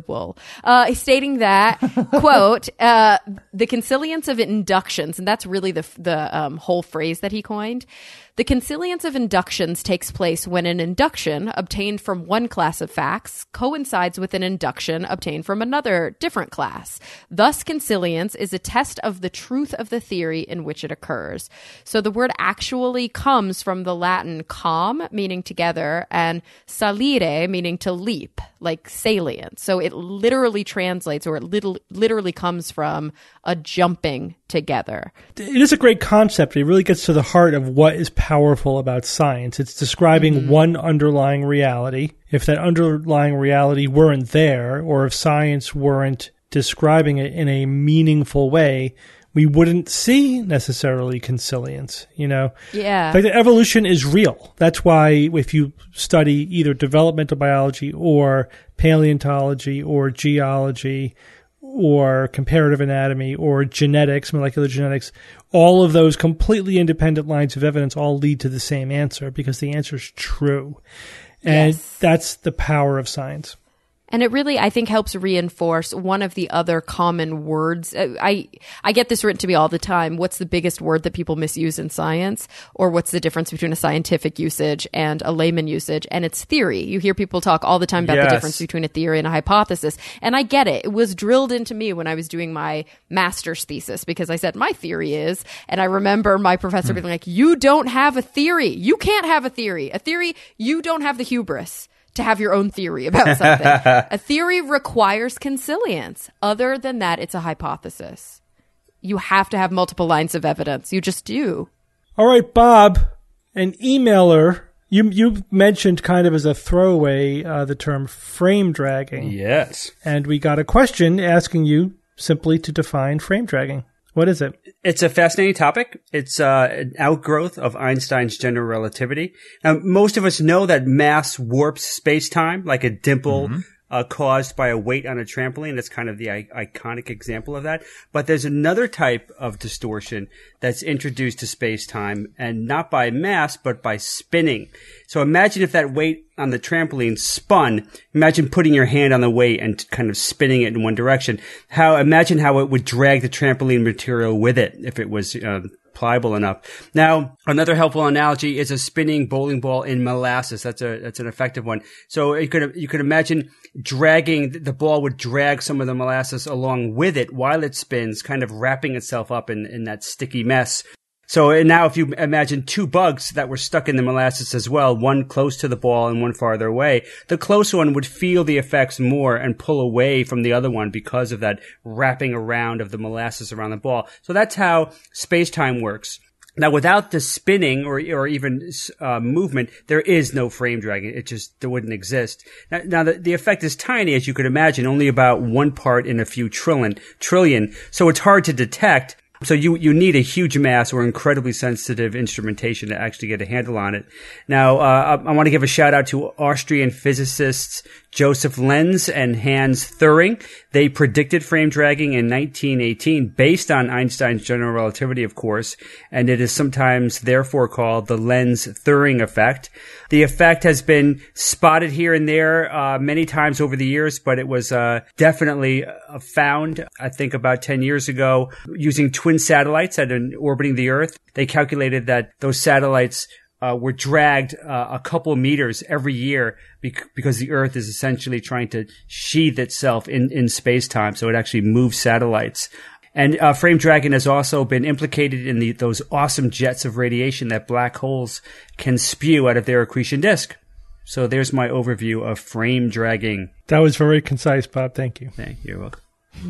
Stating that, quote, the consilience of inductions, and that's really the whole phrase that he coined. The consilience of inductions takes place when an induction obtained from one class of facts coincides with an induction obtained from another different class. Thus, consilience is a test of the truth of the theory in which it occurs. So the word actually comes from the Latin com, meaning together, and salire, meaning to leap, like salient. So it literally translates, or it literally comes from a jumping together. It is a great concept. It really gets to the heart of what is powerful about science. It's describing one underlying reality. If that underlying reality weren't there, or if science weren't describing it in a meaningful way, we wouldn't see necessarily consilience, you know? Yeah. Like, the evolution is real. That's why if you study either developmental biology or paleontology or geology or comparative anatomy or genetics, molecular genetics, all of those completely independent lines of evidence all lead to the same answer because the answer is true. And that's the power of science. And it really, I think, helps reinforce one of the other common words. I get this written to me all the time. What's the biggest word that people misuse in science? Or what's the difference between a scientific usage and a layman usage? And it's theory. You hear people talk all the time about the difference between a theory and a hypothesis. And I get it. It was drilled into me when I was doing my master's thesis because I said, my theory is, and I remember my professor being like, you don't have a theory. You can't have a theory. A theory, you don't have the hubris to have your own theory about something. A theory requires consilience. Other than that, it's a hypothesis. You have to have multiple lines of evidence. You just do. All right, Bob, an emailer, you mentioned kind of as a throwaway the term frame dragging. Yes. And we got a question asking you simply to define frame dragging. What is it? It's a fascinating topic. It's an outgrowth of Einstein's general relativity. Now, most of us know that mass warps space-time, like a dimple caused by a weight on a trampoline. That's kind of the iconic example of that. But there's another type of distortion that's introduced to space-time, and not by mass, but by spinning. So imagine if that weight on the trampoline spun. Imagine putting your hand on the weight and kind of spinning it in one direction. Imagine how it would drag the trampoline material with it if it was pliable enough. Now, another helpful analogy is a spinning bowling ball in molasses. That's an effective one. So you could imagine the ball would drag some of the molasses along with it while it spins, kind of wrapping itself up in that sticky mess. So now if you imagine two bugs that were stuck in the molasses as well, one close to the ball and one farther away, the close one would feel the effects more and pull away from the other one because of that wrapping around of the molasses around the ball. So that's how space-time works. Now, without the spinning or even movement, there is no frame dragging. There wouldn't exist. Now the effect is tiny, as you could imagine, only about one part in a few trillion. So it's hard to detect. So you need a huge mass or incredibly sensitive instrumentation to actually get a handle on it. Now, I want to give a shout out to Austrian physicists Joseph Lenz and Hans Thüring. They predicted frame dragging in 1918 based on Einstein's general relativity, of course, and it is sometimes therefore called the Lenz-Thüring effect. The effect has been spotted here and there many times over the years, but it was definitely found, I think, about 10 years ago using twin satellites that are orbiting the Earth. They calculated that those satellites were dragged a couple of meters every year because the Earth is essentially trying to sheath itself in space-time, so it actually moves satellites. And frame dragging has also been implicated in those awesome jets of radiation that black holes can spew out of their accretion disk. So there's my overview of frame dragging. That was very concise, Bob. Thank you. Thank you. You're welcome.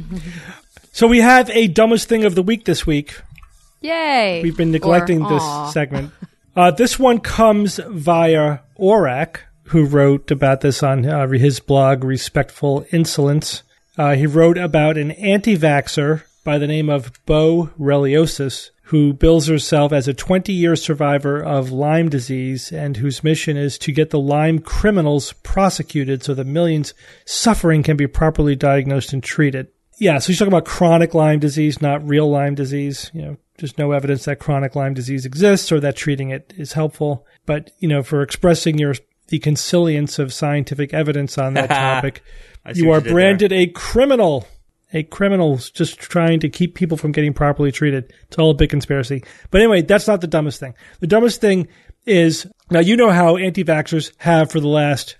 So we have a dumbest thing of the week this week. Yay! We've been neglecting this segment. This one comes via Aurak, who wrote about this on his blog, Respectful Insolence. He wrote about an anti-vaxxer by the name of Bo Reliosis, who bills herself as a 20-year survivor of Lyme disease and whose mission is to get the Lyme criminals prosecuted so that millions suffering can be properly diagnosed and treated. Yeah, so she's talking about chronic Lyme disease, not real Lyme disease. There's no evidence that chronic Lyme disease exists or that treating it is helpful. But, for expressing the consilience of scientific evidence on that topic, you are branded a criminal. A criminal just trying to keep people from getting properly treated. It's all a big conspiracy. But anyway, that's not the dumbest thing. The dumbest thing is, now you know how anti-vaxxers have for the last,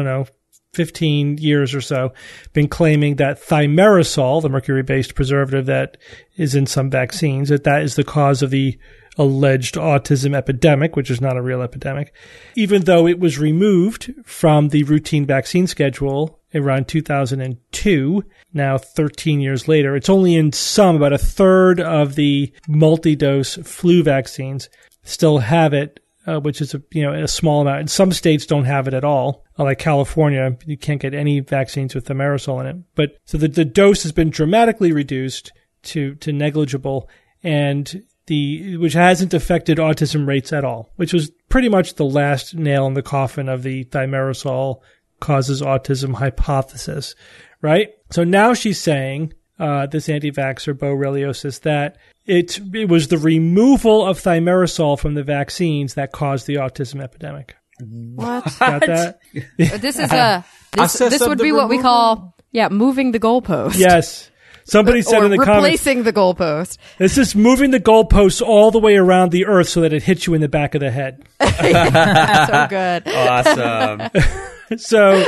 15 years or so, been claiming that thimerosal, the mercury-based preservative that is in some vaccines, that is the cause of the alleged autism epidemic, which is not a real epidemic, even though it was removed from the routine vaccine schedule around 2002. Now, 13 years later, it's only in about a third of the multi-dose flu vaccines still have it, which is a small amount. And some states don't have it at all. Like California, you can't get any vaccines with thimerosal in it. But so the dose has been dramatically reduced to negligible, and which hasn't affected autism rates at all, which was pretty much the last nail in the coffin of the thimerosal causes autism hypothesis, right? So now she's saying, this anti-vaxxer, Bo Reliosis, that it was the removal of thimerosal from the vaccines that caused the autism epidemic. What? Got that? This would be what we call, moving the goalpost. Yes. Somebody said in the comments, replacing the goalpost. This is moving the goalposts all the way around the earth so that it hits you in the back of the head. So good. Awesome. So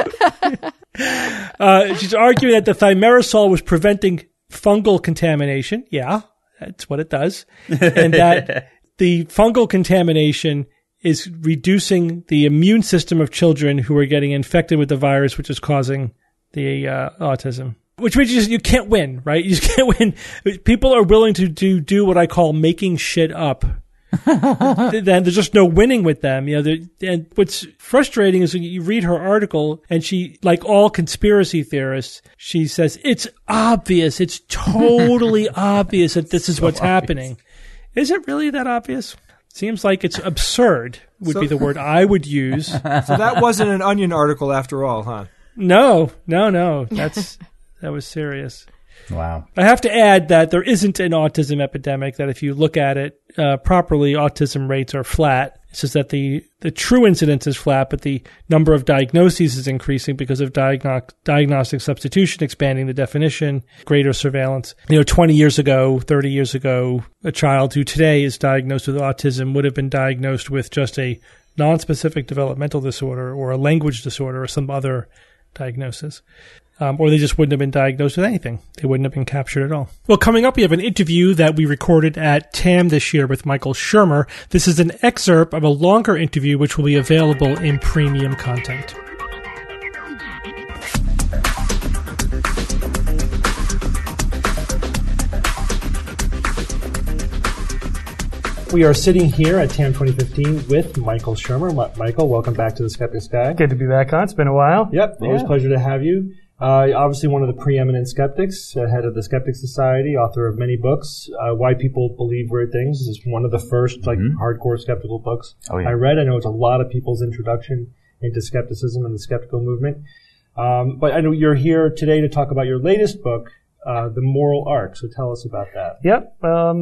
she's arguing that the thimerosal was preventing fungal contamination. Yeah, that's what it does. And that the fungal contamination is reducing the immune system of children who are getting infected with the virus, which is causing the autism. Which means you can't win, right? You just can't win. People are willing to do what I call making shit up. Then there's just no winning with them. And what's frustrating is when you read her article and she, like all conspiracy theorists, she says, it's obvious. It's totally obvious that this is what's happening. Is it really that obvious? Seems like it's absurd would be the word I would use. So that wasn't an Onion article after all, huh? No. That was serious. Wow. I have to add that there isn't an autism epidemic, that if you look at it properly, autism rates are flat. It's just that the true incidence is flat, but the number of diagnoses is increasing because of diagnostic substitution, expanding the definition, greater surveillance. 20 years ago, 30 years ago, a child who today is diagnosed with autism would have been diagnosed with just a nonspecific developmental disorder or a language disorder or some other diagnosis. Or they just wouldn't have been diagnosed with anything. They wouldn't have been captured at all. Well, coming up, we have an interview that we recorded at TAM this year with Michael Shermer. This is an excerpt of a longer interview which will be available in premium content. We are sitting here at TAM 2015 with Michael Shermer. Michael, welcome back to the Skeptic's Guide. Good to be back on. It's been a while. Yep, always a pleasure to have you. Obviously one of the preeminent skeptics, head of the Skeptic Society, author of many books. Why People Believe Weird Things is one of the first hardcore skeptical books I read. I know it's a lot of people's introduction into skepticism and the skeptical movement. But I know you're here today to talk about your latest book, The Moral Arc. So tell us about that. Yep.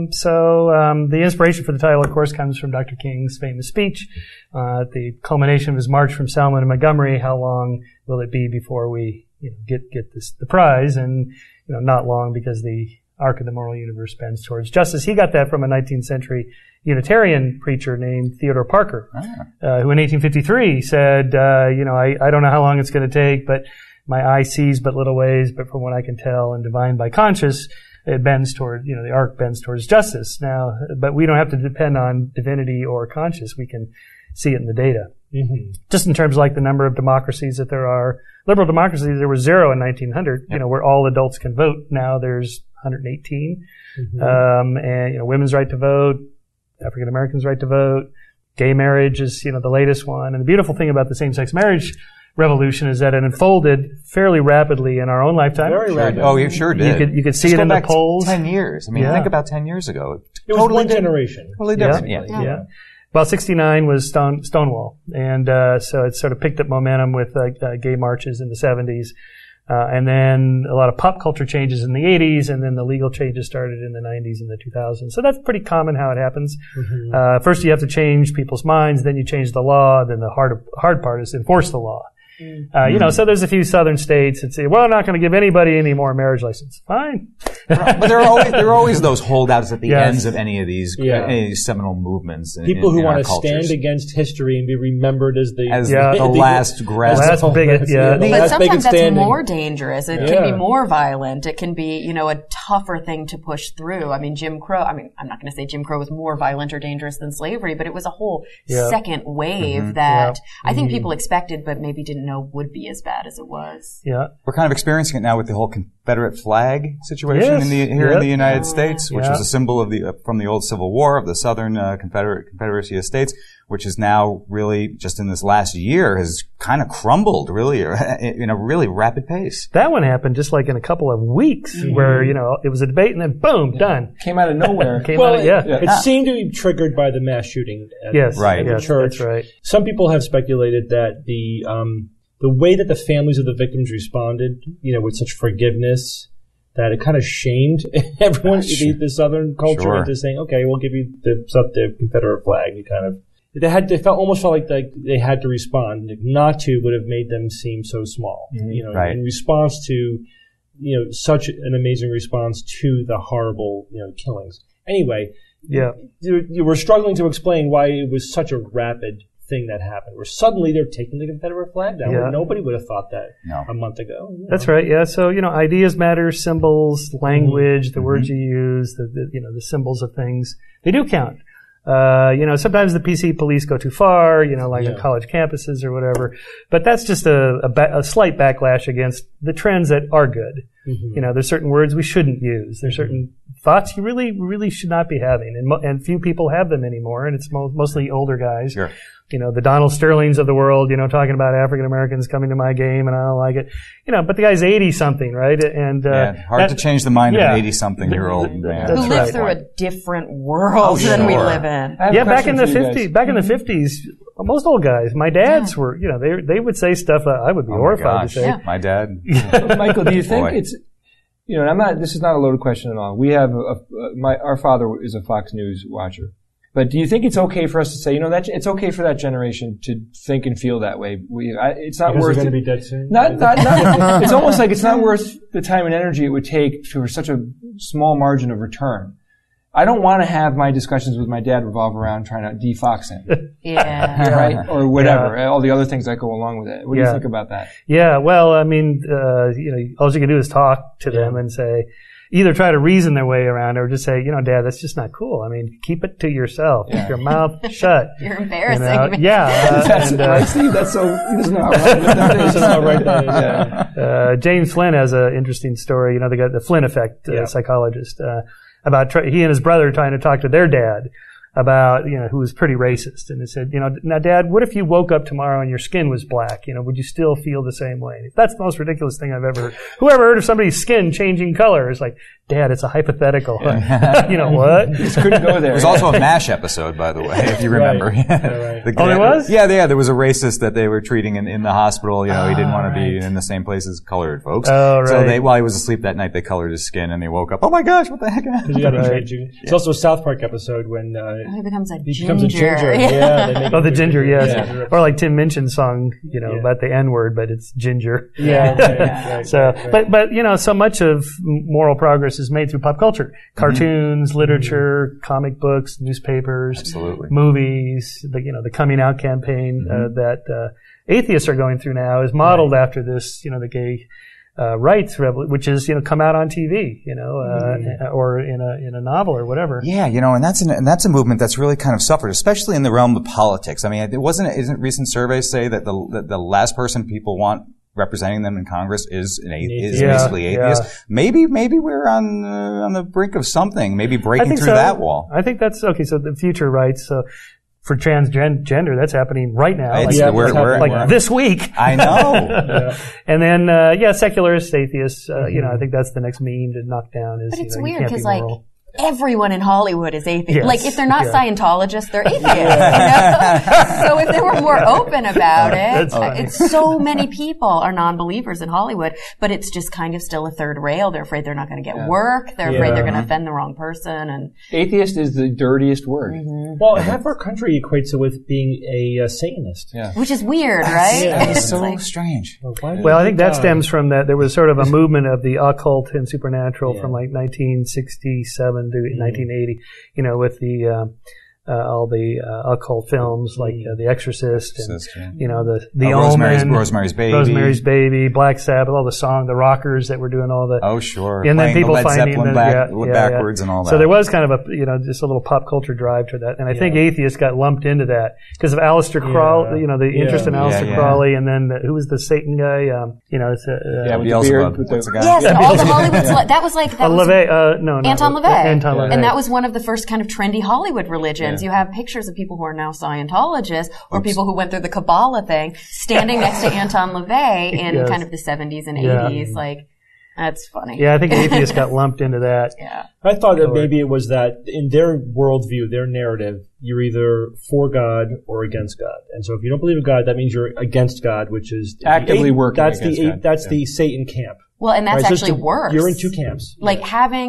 The inspiration for the title, of course, comes from Dr. King's famous speech at the culmination of his march from Selma to Montgomery. How long will it be before we get the prize? And not long, because the arc of the moral universe bends towards justice. He got that from a 19th century Unitarian preacher named Theodore Parker, who in 1853 said, I don't know how long it's going to take, but my eye sees but little ways, but from what I can tell and divine by conscience, it bends toward, the arc bends towards justice. Now, but we don't have to depend on divinity or conscience. We can see it in the data. Mm-hmm. Just in terms of like the number of democracies that there are. Liberal democracies, there were 0 in 1900, where all adults can vote. Now there's 118. Mm-hmm. And, women's right to vote, African Americans' right to vote, gay marriage is, the latest one. And the beautiful thing about the same-sex marriage revolution is that it unfolded fairly rapidly in our own lifetime. Very rapidly. Oh, you sure did. You could see it in the polls. 10 years. I mean, think about 10 years ago. It was one generation. Totally different. Yeah. Well, 69 was Stonewall. And so it sort of picked up momentum with gay marches in the 70s. And then a lot of pop culture changes in the 80s, and then the legal changes started in the 90s and the 2000s. So that's pretty common how it happens. Mm-hmm. First you have to change people's minds, then you change the law, then the hard part is enforce the law. So there's a few southern states that say, well, I'm not going to give anybody any more marriage license. Fine. But there are always those holdouts at the ends of any of these seminal movements. People who want to stand against history and be remembered as the last grasp. Last bigot, But sometimes that's more dangerous. It can be more violent. It can be, a tougher thing to push through. I mean, Jim Crow, I'm not going to say Jim Crow was more violent or dangerous than slavery, but it was a whole second wave that I think people expected but maybe didn't know would be as bad as it was. Yeah. We're kind of experiencing it now with the whole Confederate flag situation here in the United States, which was a symbol of from the old Civil War of the Southern Confederacy of States, which is now really just in this last year has kind of crumbled really in a really rapid pace. That one happened just like in a couple of weeks where, it was a debate and then boom, done. Came out of nowhere. It seemed to be triggered by the mass shooting at the church. That's right. Some people have speculated that the way that the families of the victims responded, with such forgiveness, that it kind of shamed everyone, the Southern culture, into saying, okay, we'll give you the Confederate flag. They almost felt like they had to respond. Not to would have made them seem so small. In response to, such an amazing response to the horrible, killings. Anyway, you were struggling to explain why it was such a rapid thing that happened, where suddenly they're taking the Confederate flag down. Where nobody would have thought that a month ago. That's right. Yeah. So ideas matter, symbols, language, the words you use, the symbols of things, they do count. Sometimes the PC police go too far, on college campuses or whatever. But that's just a slight backlash against the trends that are good. Mm-hmm. There's certain words we shouldn't use. There's certain thoughts you really, really should not be having. And few people have them anymore. And it's mostly older guys. Sure. The Donald Sterlings of the world, talking about African Americans coming to my game and I don't like it. But the guy's 80-something, right? And, hard to change the mind of an 80-something-year-old man. Who lives through a different world than we live in. Yeah, back in the 50s, most old guys, my dads were, they would say stuff that I would be horrified to say. Yeah. My dad. Michael, do you think it's, this is not a loaded question at all. We have our father is a Fox News watcher. But do you think it's okay for us to say, that it's okay for that generation to think and feel that way? It's not worth. They're going to be dead soon. Not. It's almost like it's not worth the time and energy it would take for such a small margin of return. I don't want to have my discussions with my dad revolve around trying to de-fox him. Yeah. Right? Or whatever. Yeah. All the other things that go along with it. What do you think about that? Yeah. Well, I mean, all you can do is talk to them and say, either try to reason their way around or just say, Dad, that's just not cool. I mean, keep it to yourself. Keep your mouth shut. You're embarrassing me. Yeah. Steve, that's so, he doesn't know how right that is. James Flynn has an interesting story, the Flynn effect, psychologist, about he and his brother trying to talk to their dad. about, who was pretty racist. And it said, now, Dad, what if you woke up tomorrow and your skin was black? Would you still feel the same way? That's the most ridiculous thing I've ever heard. Whoever heard of somebody's skin changing color? It's like, Dad, it's a hypothetical. What? Just couldn't go there. There's also a MASH episode, by the way, if you remember. Right. There was? Yeah, there was a racist that they were treating in the hospital. He didn't want to be in the same place as colored folks. Oh, right. So while he was asleep that night, they colored his skin, and they woke up. Oh my gosh, what the heck? It's also a South Park episode when he becomes a ginger. Yeah. The ginger, yes. Yeah. Or like Tim Minchin's song, about the N-word, but it's ginger. Yeah. But so much of moral progress is made through pop culture. Cartoons, literature, comic books, newspapers, absolutely, movies, the coming out campaign that atheists are going through now is modeled after this, the gay rights revolution, which is come out on TV, or in a novel or whatever. Yeah, and that's a movement that's really kind of suffered, especially in the realm of politics. I mean, isn't recent surveys say that the last person people want representing them in Congress is basically atheist? Yeah. Maybe we're on the brink of something. Maybe breaking through that wall. I think that's okay. So the future rights. For transgender, that's happening right now. This week. I know. And then, secularists, atheists, I think that's the next meme to knock down is, but it's weird because everyone in Hollywood is atheist. Yes. Like, if they're not Scientologists, they're atheists. So if they were more open about it, it's so many people are non-believers in Hollywood, but it's just kind of still a third rail. They're afraid they're not going to get work. They're afraid they're going to offend the wrong person. And atheist is the dirtiest word. Mm-hmm. Well, half our country equates it with being a Satanist. Yeah. Which is weird, right? It's so strange. Well, I think that stems from that. There was sort of a movement of the occult and supernatural from like 1967 to 1980, with the all the occult films like The Exorcist and the Omen, Rosemary's Baby, Black Sabbath, all the rockers that were doing all the and then people Led finding Zeppelin backwards and all that. So there was kind of a just a little pop culture drive to that, and I think atheists got lumped into that because of Aleister Crowley, the interest in Aleister Crowley, and then who was the Satan guy? Beelzebub. Yes, all the Hollywood. That was like Anton LaVey, and that was one of the first kind of trendy Hollywood religions. You have pictures of people who are now Scientologists or people who went through the Kabbalah thing standing next to Anton LaVey in kind of the 70s and 80s. Like, that's funny. Yeah, I think atheists got lumped into that. Yeah. I thought that maybe it was that in their worldview, their narrative, you're either for God or against God. And so if you don't believe in God, that means you're against God, which is actively working against God. That's the Satan camp. Well, and that's actually worse. You're in two camps. Like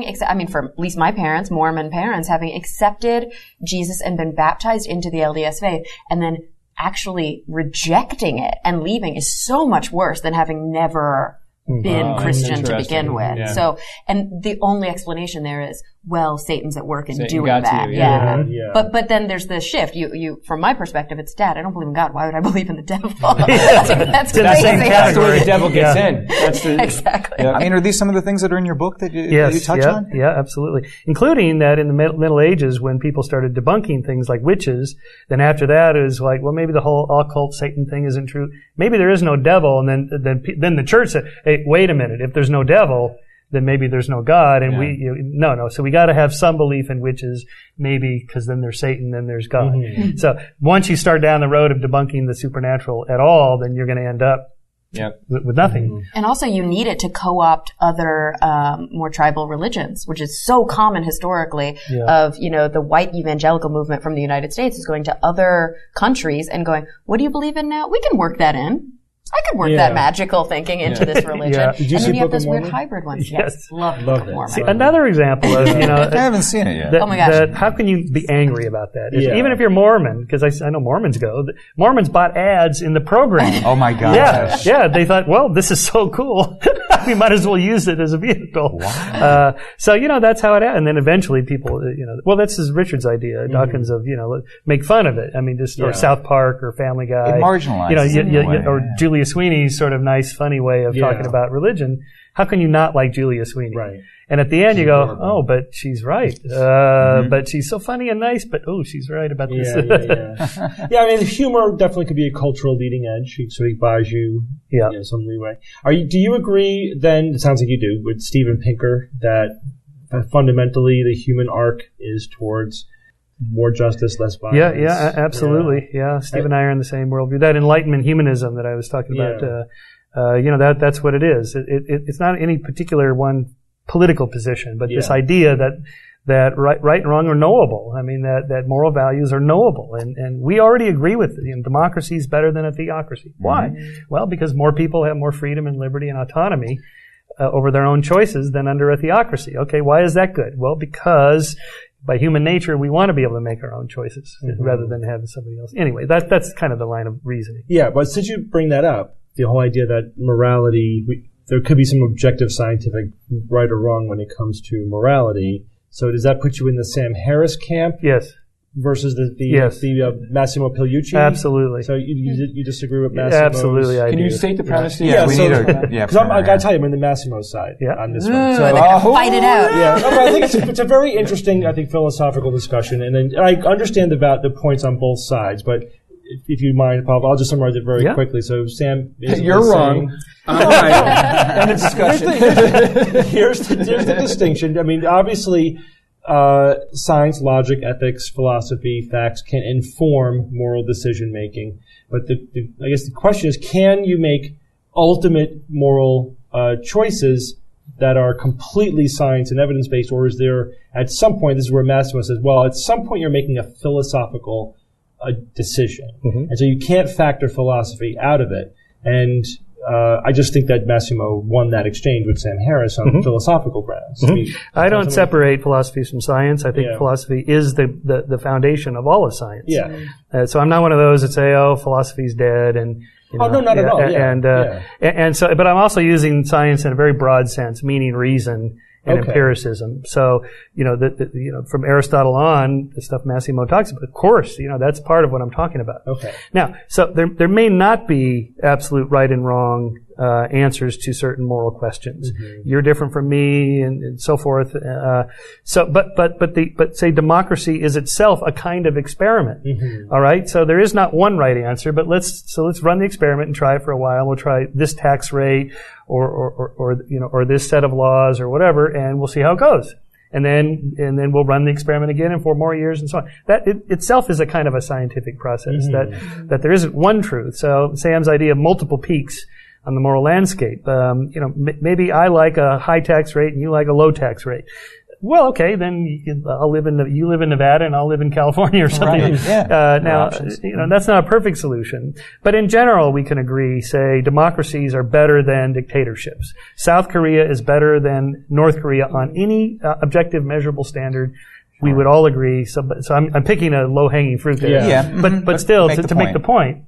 for at least my parents, Mormon parents, having accepted Jesus and been baptized into the LDS faith and then actually rejecting it and leaving is so much worse than having never been Christian to begin with. Yeah. So, and the only explanation there is, well, Satan's at work and doing that. Yeah. But then there's the shift. You, from my perspective, it's Dad, I don't believe in God. Why would I believe in the devil? That's crazy. That's where the devil gets in. Exactly. Yeah. I mean, are these some of the things that are in your book that you touch on? Yeah, absolutely. Including that in the Middle Ages when people started debunking things like witches, then after that it was like, well, maybe the whole occult Satan thing isn't true. Maybe there is no devil. And then the church said, hey, wait a minute. If there's no devil, then maybe there's no God, and no. So we got to have some belief in witches, maybe, because then there's Satan, then there's God. Mm-hmm. So once you start down the road of debunking the supernatural at all, then you're going to end up with nothing. Mm-hmm. And also, you need it to co-opt other more tribal religions, which is so common historically. Of the white evangelical movement from the United States is going to other countries and going, "What do you believe in now? We can work that in." I could work that magical thinking into this religion. Did you and see then you have Book of this Mormon? weird hybrid one. Yes. Love it. See, another example of, I haven't seen it yet. Oh my gosh. How can you be angry about that? Even if you're Mormon, because I know Mormons go, Mormons bought ads in the program. Oh my gosh. Yeah. They thought, well, this is so cool. We might as well use it as a vehicle. Wow. So, that's how it happened. And then eventually people, well, that's Richard's idea, Dawkins, of, make fun of it. I mean, or South Park or Family Guy. It marginalizes or Julia Sweeney's sort of nice, funny way of talking about religion. How can you not like Julia Sweeney? Right. And at the end, you go, adorable. Oh, but she's right. But she's so funny and nice, but she's right about this. Yeah, I mean, the humor definitely could be a cultural leading edge. So he buys you, some leeway. Do you agree then, it sounds like you do, with Steven Pinker, that fundamentally the human arc is towards more justice, less violence. Yeah, absolutely. Yeah, Steve and I are in the same worldview. That Enlightenment humanism that I was talking about, that's what it is. It's not any particular one political position, but this idea that right and wrong are knowable. I mean, that moral values are knowable. And we already agree with it. Democracy is better than a theocracy. Why? Well, because more people have more freedom and liberty and autonomy over their own choices than under a theocracy. Okay, why is that good? Well, because by human nature, we want to be able to make our own choices rather than have somebody else. Anyway, that's kind of the line of reasoning. Yeah, but since you bring that up, the whole idea that morality, there could be some objective scientific right or wrong when it comes to morality. So does that put you in the Sam Harris camp? Yes. Versus the Massimo Pigliucci? Absolutely. So you disagree with Massimo? Absolutely, I do. Can you state the premise? Because I gotta tell you, I'm in the Massimo side on this one. So fight it out. Yeah, I think it's a very interesting, philosophical discussion, and I understand the points on both sides, but if you mind, Paul, I'll just summarize it very quickly. So Sam, you're wrong. All right. End of discussion. Here's the distinction. I mean, obviously, science, logic, ethics, philosophy, facts can inform moral decision making. But I guess the question is, can you make ultimate moral choices that are completely science and evidence based, or is there at some point? This is where Massimo says, well, at some point you're making a philosophical decision, and so you can't factor philosophy out of it. And I just think that Massimo won that exchange with Sam Harris on philosophical grounds. I don't separate philosophy from science. I think philosophy is the foundation of all of science. Yeah. So I'm not one of those that say, "Oh, philosophy's dead," and no, not at all. And so, but I'm also using science in a very broad sense, meaning reason and empiricism. So, from Aristotle on, the stuff Massimo talks about, of course, that's part of what I'm talking about. Okay. Now, so there may not be absolute right and wrong answers to certain moral questions. You're different from me, and so forth. But say democracy is itself a kind of experiment. All right. So there is not one right answer, but let's run the experiment and try it for a while. We'll try this tax rate, or this set of laws, or whatever, and we'll see how it goes. And then we'll run the experiment again in 4 more years, and so on. That itself is a kind of a scientific process. That there isn't one truth. So Sam's idea of multiple peaks on the moral landscape. Maybe I like a high tax rate and you like a low tax rate. Well, okay, then you live in Nevada and I'll live in California or something. Right. Yeah. Now, that's not a perfect solution. But in general, we can agree, say, democracies are better than dictatorships. South Korea is better than North Korea on any objective measurable standard. We would all agree. So I'm picking a low-hanging fruit there. Yeah. But still, to make the point,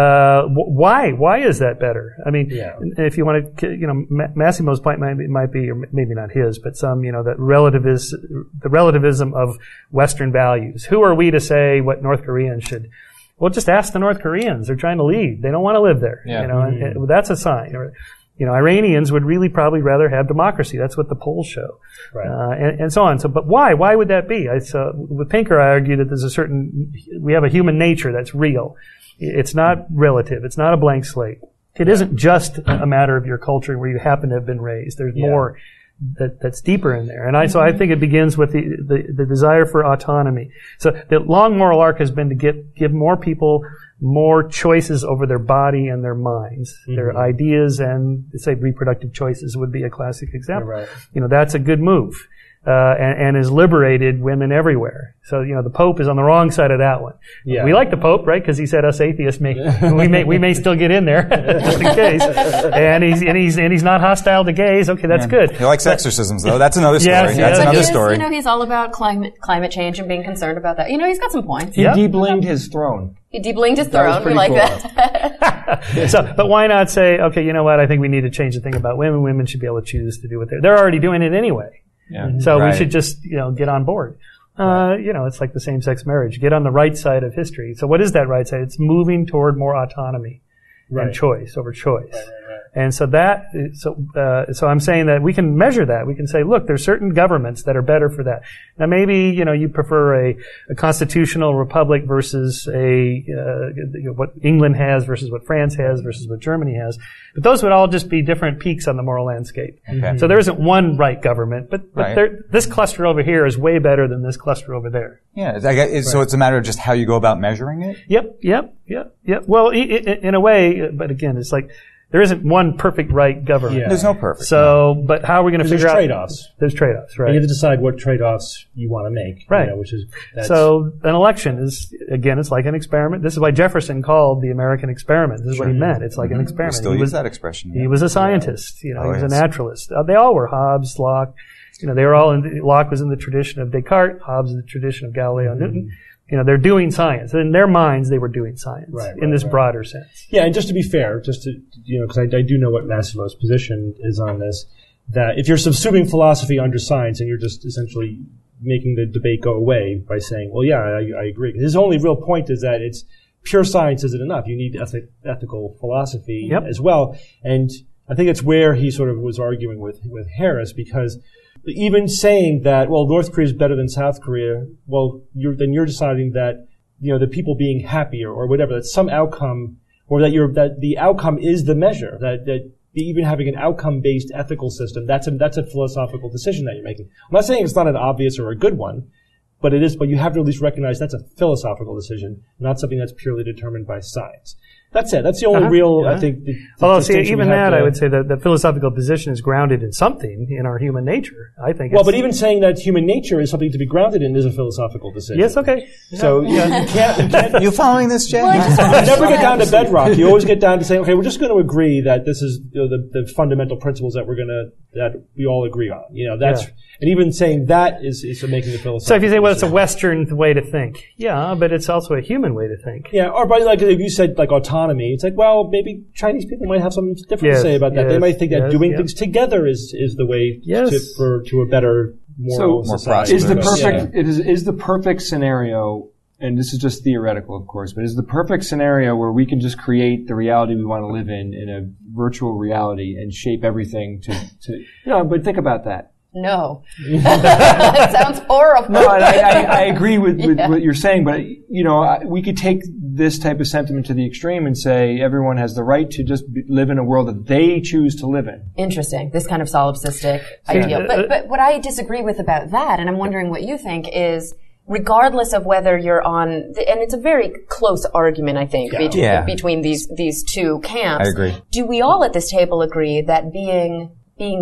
why is that better? I mean, if you want to, Massimo's point might be, or maybe not his, but some, that the relativism of Western values. Who are we to say what North Koreans should? Well, just ask the North Koreans. They're trying to leave. They don't want to live there. Yeah. And that's a sign. Or, Iranians would really probably rather have democracy. That's what the polls show. Right. And so on. So, but why? Why would that be? With Pinker, I argue that we have a human nature that's real. It's not relative. It's not a blank slate. It isn't just a matter of your culture where you happen to have been raised. There's more that's deeper in there. And so I think it begins with the desire for autonomy. So the long moral arc has been to give more people more choices over their body and their minds, their ideas, and say reproductive choices would be a classic example. Right. That's a good move. And has liberated women everywhere. So, the Pope is on the wrong side of that one. Yeah. We like the Pope, right? Because he said us atheists we may still get in there, just in case. And he's not hostile to gays. Okay, that's good. He likes exorcisms, though. That's another story. That's another story. He's all about climate change and being concerned about that. He's got some points. He deblinged his throne. He deblinged his throne. We like cool. that. But why not say, okay, you know what? I think we need to change the thing about women. Women should be able to choose to do what they're already doing it anyway. Yeah. So we should just, get on board. It's like the same-sex marriage. Get on the right side of history. So what is that right side? It's moving toward more autonomy and choice over choice. And so so I'm saying that we can measure that. We can say, look, there's certain governments that are better for that. Now maybe, you prefer a constitutional republic versus what England has versus what France has versus what Germany has. But those would all just be different peaks on the moral landscape. Okay. So there isn't one right government, but this cluster over here is way better than this cluster over there. Yeah. So it's a matter of just how you go about measuring it? Yep. Well, in a way, but again, it's like, there isn't one perfect right government. Yeah. There's no perfect. So, but how are we going to figure out? There's trade-offs, right? And you have to decide what trade-offs you want to make. Right. So an election is, again, it's like an experiment. This is why Jefferson called the American experiment. This is what he meant. It's like an experiment. We still use that expression. He was a scientist. He was a naturalist. They all were. Hobbes, Locke. They were all Locke was in the tradition of Descartes. Hobbes in the tradition of Galileo Newton. They're doing science. In their minds, they were doing science in this broader sense. Yeah, and just to be fair, because I do know what Massimo's position is on this, that if you're subsuming philosophy under science and you're just essentially making the debate go away by saying, well, yeah, I agree. His only real point is that it's pure science isn't enough. You need ethical philosophy as well. And I think it's where he sort of was arguing with Harris, because even saying that, well, North Korea is better than South Korea, well, you're deciding that, the people being happier or whatever, that some outcome, or that the outcome is the measure, that even having an outcome-based ethical system, that's a philosophical decision that you're making. I'm not saying it's not an obvious or a good one, but it is, but you have to at least recognize that's a philosophical decision, not something that's purely determined by science. That's it. That's the only real, I think. Although, even that, I would say that the philosophical position is grounded in something in our human nature. I think. Well, but even saying that human nature is something to be grounded in is a philosophical decision. Yes. Okay. So you can't. You following this, Jay? You never get down to bedrock. You always get down to saying, okay, we're just going to agree that this is the fundamental principles that that we all agree on. And even saying that is making the philosophical. So if you say, well, it's a Western way to think, but it's also a human way to think. Yeah, or by like if you said like autonomy, it's like, well, maybe Chinese people might have something different to say about that. They might think that doing things together is the way to a better moral society. Is the perfect scenario, and this is just theoretical, of course, but is the perfect scenario where we can just create the reality we want to live in a virtual reality and shape everything to but think about that. No. That sounds horrible. No, I agree with what you're saying, but, we could take this type of sentiment to the extreme and say everyone has the right to just live in a world that they choose to live in. Interesting. This kind of solipsistic ideal. But what I disagree with about that, and I'm wondering what you think, is regardless of whether you're on, and it's a very close argument, I think, between these two camps. I agree. Do we all at this table agree that being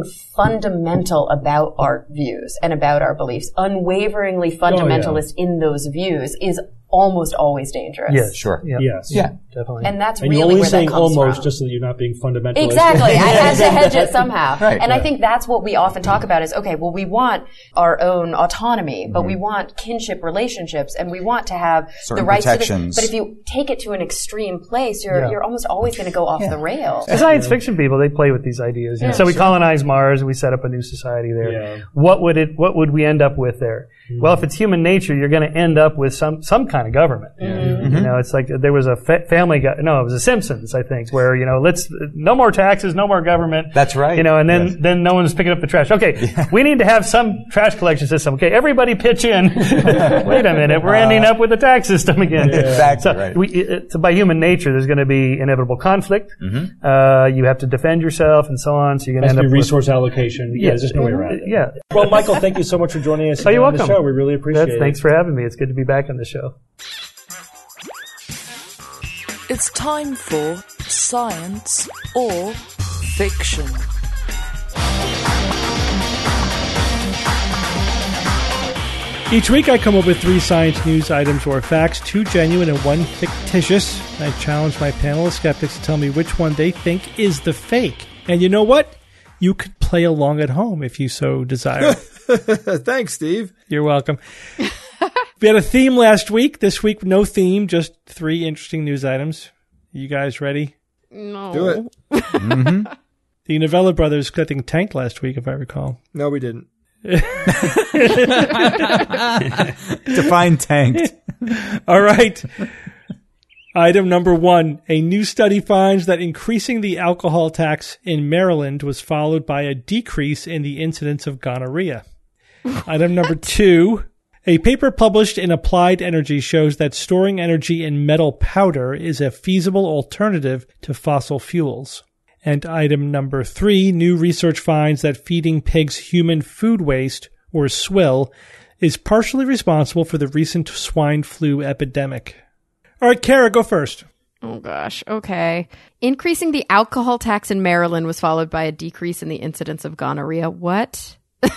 fundamental about our views and about our beliefs, unwaveringly fundamentalist in those views, is almost always dangerous. Yes, sure. Yep. Yes. Yeah, definitely. And that's and really you're only where saying that comes almost from. just so that you're not being fundamentalist. Exactly. I had to hedge it somehow. Right, and I think that's what we often talk about is, okay, well, we want our own autonomy, but we want kinship relationships, and we want to have certain the rights protections. to this. But if you take it to an extreme place, you're almost always going to go off the rails. The science fiction people, they play with these ideas. So we colonize Mars and we set up a new society there. Yeah. What would we end up with there? Mm-hmm. Well, if it's human nature, you're going to end up with some kind of government. Mm-hmm. It's like there was a Family Guy. No, it was the Simpsons, I think, where let's no more taxes, no more government. That's right. And then no one's picking up the trash. Okay, we need to have some trash collection system. Okay, everybody pitch in. Wait a minute, we're ending up with a tax system again. Yeah. Exactly. So by human nature, there's going to be inevitable conflict. Mm-hmm. You have to defend yourself and so on. So you're going to end up with resource allocation. Yeah, there's just no way around it. Yeah. Well, Michael, thank you so much for joining us. You're welcome. On the show. We really appreciate it. Thanks for having me. It's good to be back on the show. It's time for Science or Fiction. Each week I come up with 3 science news items or facts, 2 genuine and 1 fictitious. I challenge my panel of skeptics to tell me which one they think is the fake. And you know what? You could play along at home if you so desire. Thanks, Steve. You're welcome. We had a theme last week. This week, no theme, just 3 interesting news items. You guys ready? No. Do it. Mm-hmm. The Novella brothers collecting tanked last week, if I recall. No, we didn't. Define tanked. All right. Item number 1. A new study finds that increasing the alcohol tax in Maryland was followed by a decrease in the incidence of gonorrhea. Item number 2. A paper published in Applied Energy shows that storing energy in metal powder is a feasible alternative to fossil fuels. And item number 3. New research finds that feeding pigs human food waste, or swill, is partially responsible for the recent swine flu epidemic. All right, Kara, go first. Oh, gosh. Okay. Increasing the alcohol tax in Maryland was followed by a decrease in the incidence of gonorrhea. What?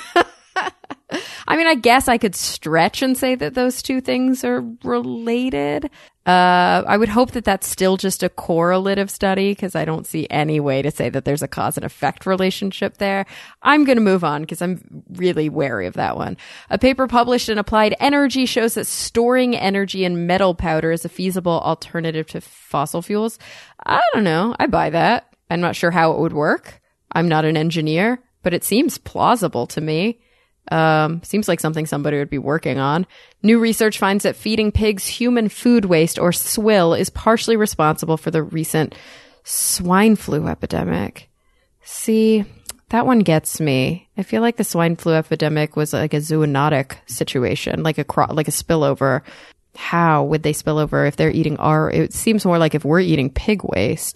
I mean, I guess I could stretch and say that those two things are related. I would hope that that's still just a correlative study because I don't see any way to say that there's a cause and effect relationship there. I'm going to move on because I'm really wary of that one. A paper published in Applied Energy shows that storing energy in metal powder is a feasible alternative to fossil fuels. I don't know. I buy that. I'm not sure how it would work. I'm not an engineer, but it seems plausible to me. Seems like something somebody would be working on. New research finds that feeding pigs human food waste, or swill, is partially responsible for the recent swine flu epidemic. See, that one gets me. I feel like the swine flu epidemic was like a zoonotic situation, like a spillover. How would they spill over if they're eating it seems more like if we're eating pig waste.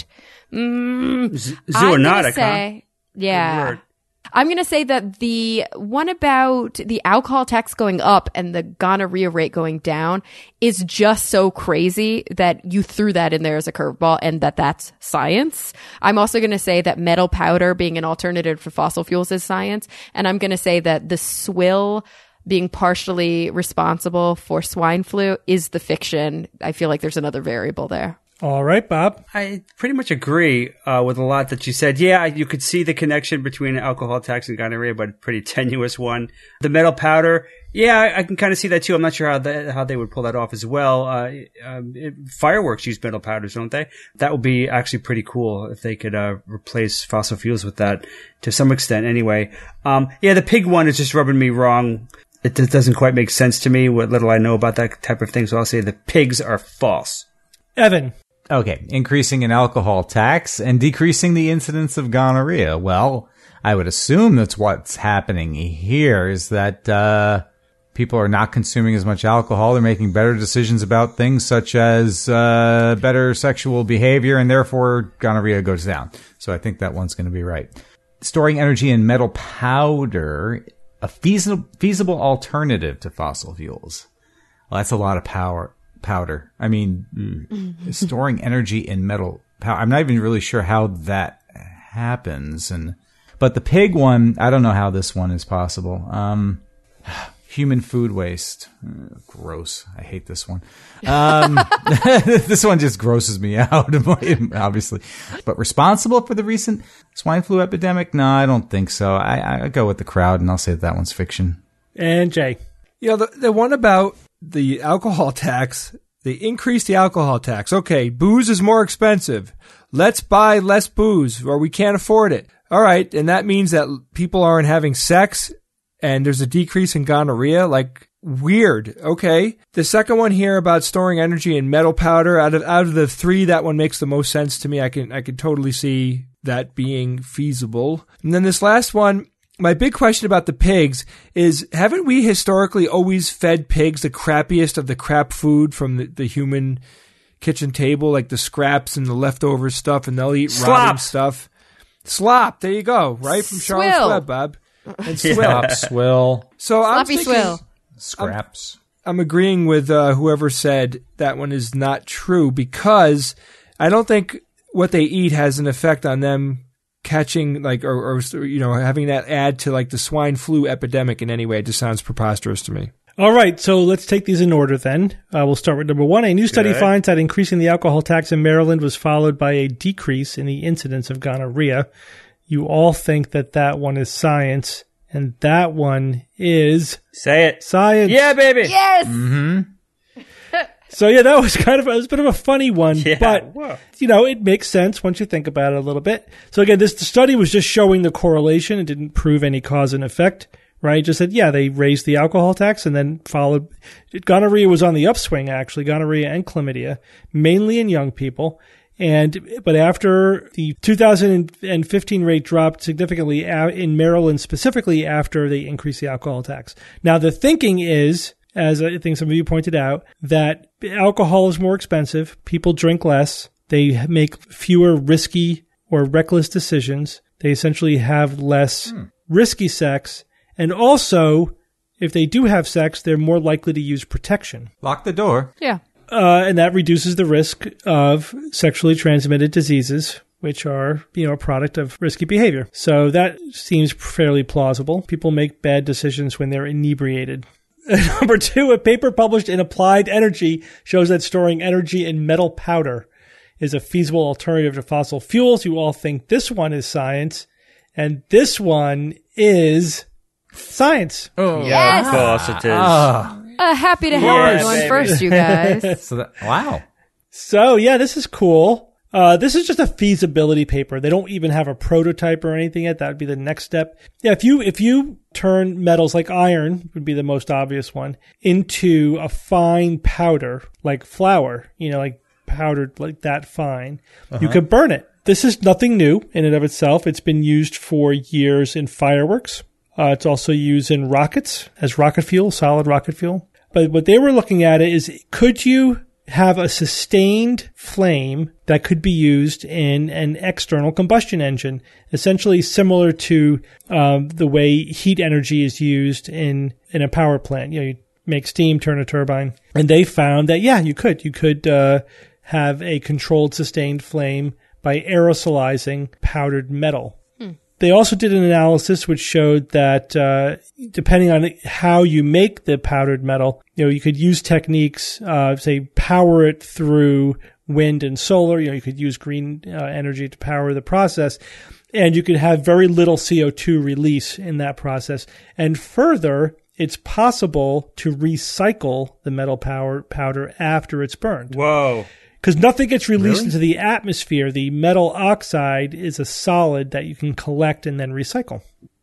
Zoonotic, huh? Yeah. I'm going to say that the one about the alcohol tax going up and the gonorrhea rate going down is just so crazy that you threw that in there as a curveball and that's science. I'm also going to say that metal powder being an alternative for fossil fuels is science. And I'm going to say that the swill being partially responsible for swine flu is the fiction. I feel like there's another variable there. All right, Bob. I pretty much agree with a lot that you said. Yeah, you could see the connection between alcohol tax and gonorrhea, but a pretty tenuous one. The metal powder, yeah, I can kind of see that too. I'm not sure how they would pull that off as well. Fireworks use metal powders, don't they? That would be actually pretty cool if they could replace fossil fuels with that to some extent anyway. Yeah, the pig one is just rubbing me wrong. It doesn't quite make sense to me, what little I know about that type of thing, so I'll say the pigs are false. Evan. Okay, increasing an alcohol tax and decreasing the incidence of gonorrhea. Well, I would assume that's what's happening here is that people are not consuming as much alcohol. They're making better decisions about things such as better sexual behavior, and therefore gonorrhea goes down. So I think that one's going to be right. Storing energy in metal powder, a feasible alternative to fossil fuels. Well, that's a lot of powder. I mean, storing energy in metal powder. I'm not even really sure how that happens. But the pig one, I don't know how this one is possible. Human food waste. Gross. I hate this one. This one just grosses me out, obviously. But responsible for the recent swine flu epidemic? No, I don't think so. I go with the crowd, and I'll say that one's fiction. And Jay. You know, the one about the alcohol tax, they increased the alcohol tax. Okay, booze is more expensive. Let's buy less booze, or we can't afford it. All right, and that means that people aren't having sex, and there's a decrease in gonorrhea. Like, weird. Okay. The second one here about storing energy in metal powder, out of the three, that one makes the most sense to me. I can totally see that being feasible. And then this last one, my big question about the pigs is, haven't we historically always fed pigs the crappiest of the crap food from the human kitchen table, like the scraps and the leftover stuff, and they'll eat rotten stuff? Slop, there you go, right from Charlotte's Web, Bob. And swill. So I'm Sloppy thinking, swill. Scraps. I'm agreeing with whoever said that one is not true, because I don't think what they eat has an effect on them catching, like, or you know, having that add to like the swine flu epidemic in any way. It just sounds preposterous to me. All right, so let's take these in order then. We'll start with number 1. A new study finds that increasing the alcohol tax in Maryland was followed by a decrease in the incidence of gonorrhea. You all think that one is science, and that one is... Say it. Science. Yeah, baby. Yes! Mm-hmm. So yeah, that was it was a bit of a funny one, but you know, it makes sense once you think about it a little bit. So again, the study was just showing the correlation. It didn't prove any cause and effect right? Just said, yeah, they raised the alcohol tax and then followed. Gonorrhea was on the upswing, actually, gonorrhea and chlamydia, mainly in young people. But after the 2015 rate dropped significantly in Maryland, specifically after they increased the alcohol tax. Now, the thinking is, as I think some of you pointed out, that alcohol is more expensive. People drink less. They make fewer risky or reckless decisions. They essentially have less risky sex. And also, if they do have sex, they're more likely to use protection. Lock the door. Yeah. And that reduces the risk of sexually transmitted diseases, which are, a product of risky behavior. So that seems fairly plausible. People make bad decisions when they're inebriated. Number 2, a paper published in Applied Energy shows that storing energy in metal powder is a feasible alternative to fossil fuels. You all think this one is science, and this one is science. Oh, yeah, of course it is. Happy to have her going first, you guys. Wow. So, yeah, this is cool. This is just a feasibility paper. They don't even have a prototype or anything yet. That would be the next step. Yeah, if you turn metals like iron, would be the most obvious one, into a fine powder, like flour, like powdered like that fine, you could burn it. This is nothing new in and of itself. It's been used for years in fireworks. It's also used in rockets as rocket fuel, solid rocket fuel. But what they were looking at is, could you have a sustained flame that could be used in an external combustion engine, essentially similar to the way heat energy is used in a power plant. You make steam, turn a turbine. And they found that, yeah, you could. You could have a controlled sustained flame by aerosolizing powdered metal. They also did an analysis which showed that depending on how you make the powdered metal, you could use techniques, say, power it through wind and solar. You could use green energy to power the process, and you could have very little CO2 release in that process. And further, it's possible to recycle the metal powder after it's burned. Whoa. Because nothing gets released into the atmosphere. The metal oxide is a solid that you can collect and then recycle.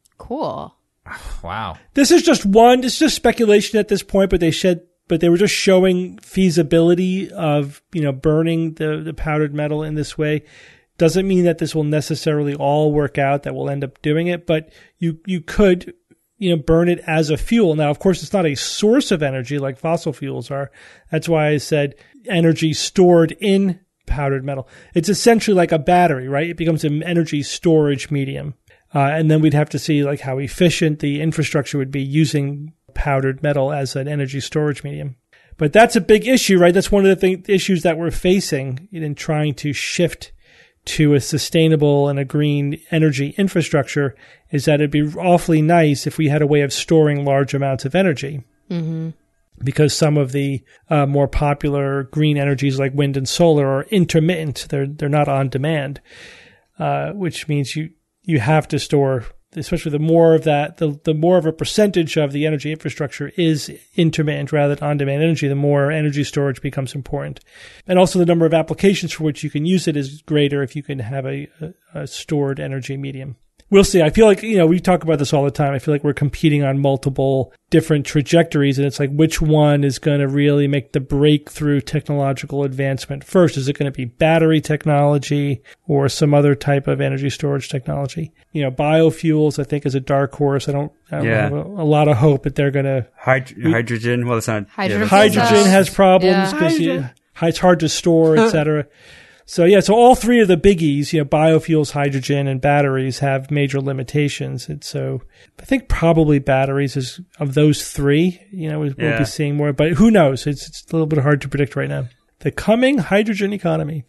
Cool. Wow. This is just speculation at this point, but they were just showing feasibility of, burning the powdered metal in this way. Doesn't mean that this will necessarily all work out, that we'll end up doing it, but you could, burn it as a fuel. Now, of course, it's not a source of energy like fossil fuels are. That's why I said energy stored in powdered metal. It's essentially like a battery, right? It becomes an energy storage medium. And then we'd have to see how efficient the infrastructure would be using powdered metal as an energy storage medium. But that's a big issue, right? That's one of the issues that we're facing in trying to shift to a sustainable and a green energy infrastructure, is that it'd be awfully nice if we had a way of storing large amounts of energy. Mm-hmm. Because some of the more popular green energies like wind and solar are intermittent. They're not on demand, which means you have to store, especially the more of that, the more of a percentage of the energy infrastructure is intermittent rather than on-demand energy, the more energy storage becomes important. And also the number of applications for which you can use it is greater if you can have a stored energy medium. We'll see. I feel like, we talk about this all the time. I feel like we're competing on multiple different trajectories, and it's like, which one is going to really make the breakthrough technological advancement first? Is it going to be battery technology or some other type of energy storage technology? Biofuels, I think, is a dark horse. I don't have a lot of hope that they're going to... Hydrogen, well, it's not... Hydrogen has problems because it's hard to store, et cetera. So all three of the biggies, biofuels, hydrogen, and batteries have major limitations. And so I think probably batteries is, of those three, we'll be seeing more, but who knows? It's a little bit hard to predict right now. The coming hydrogen economy.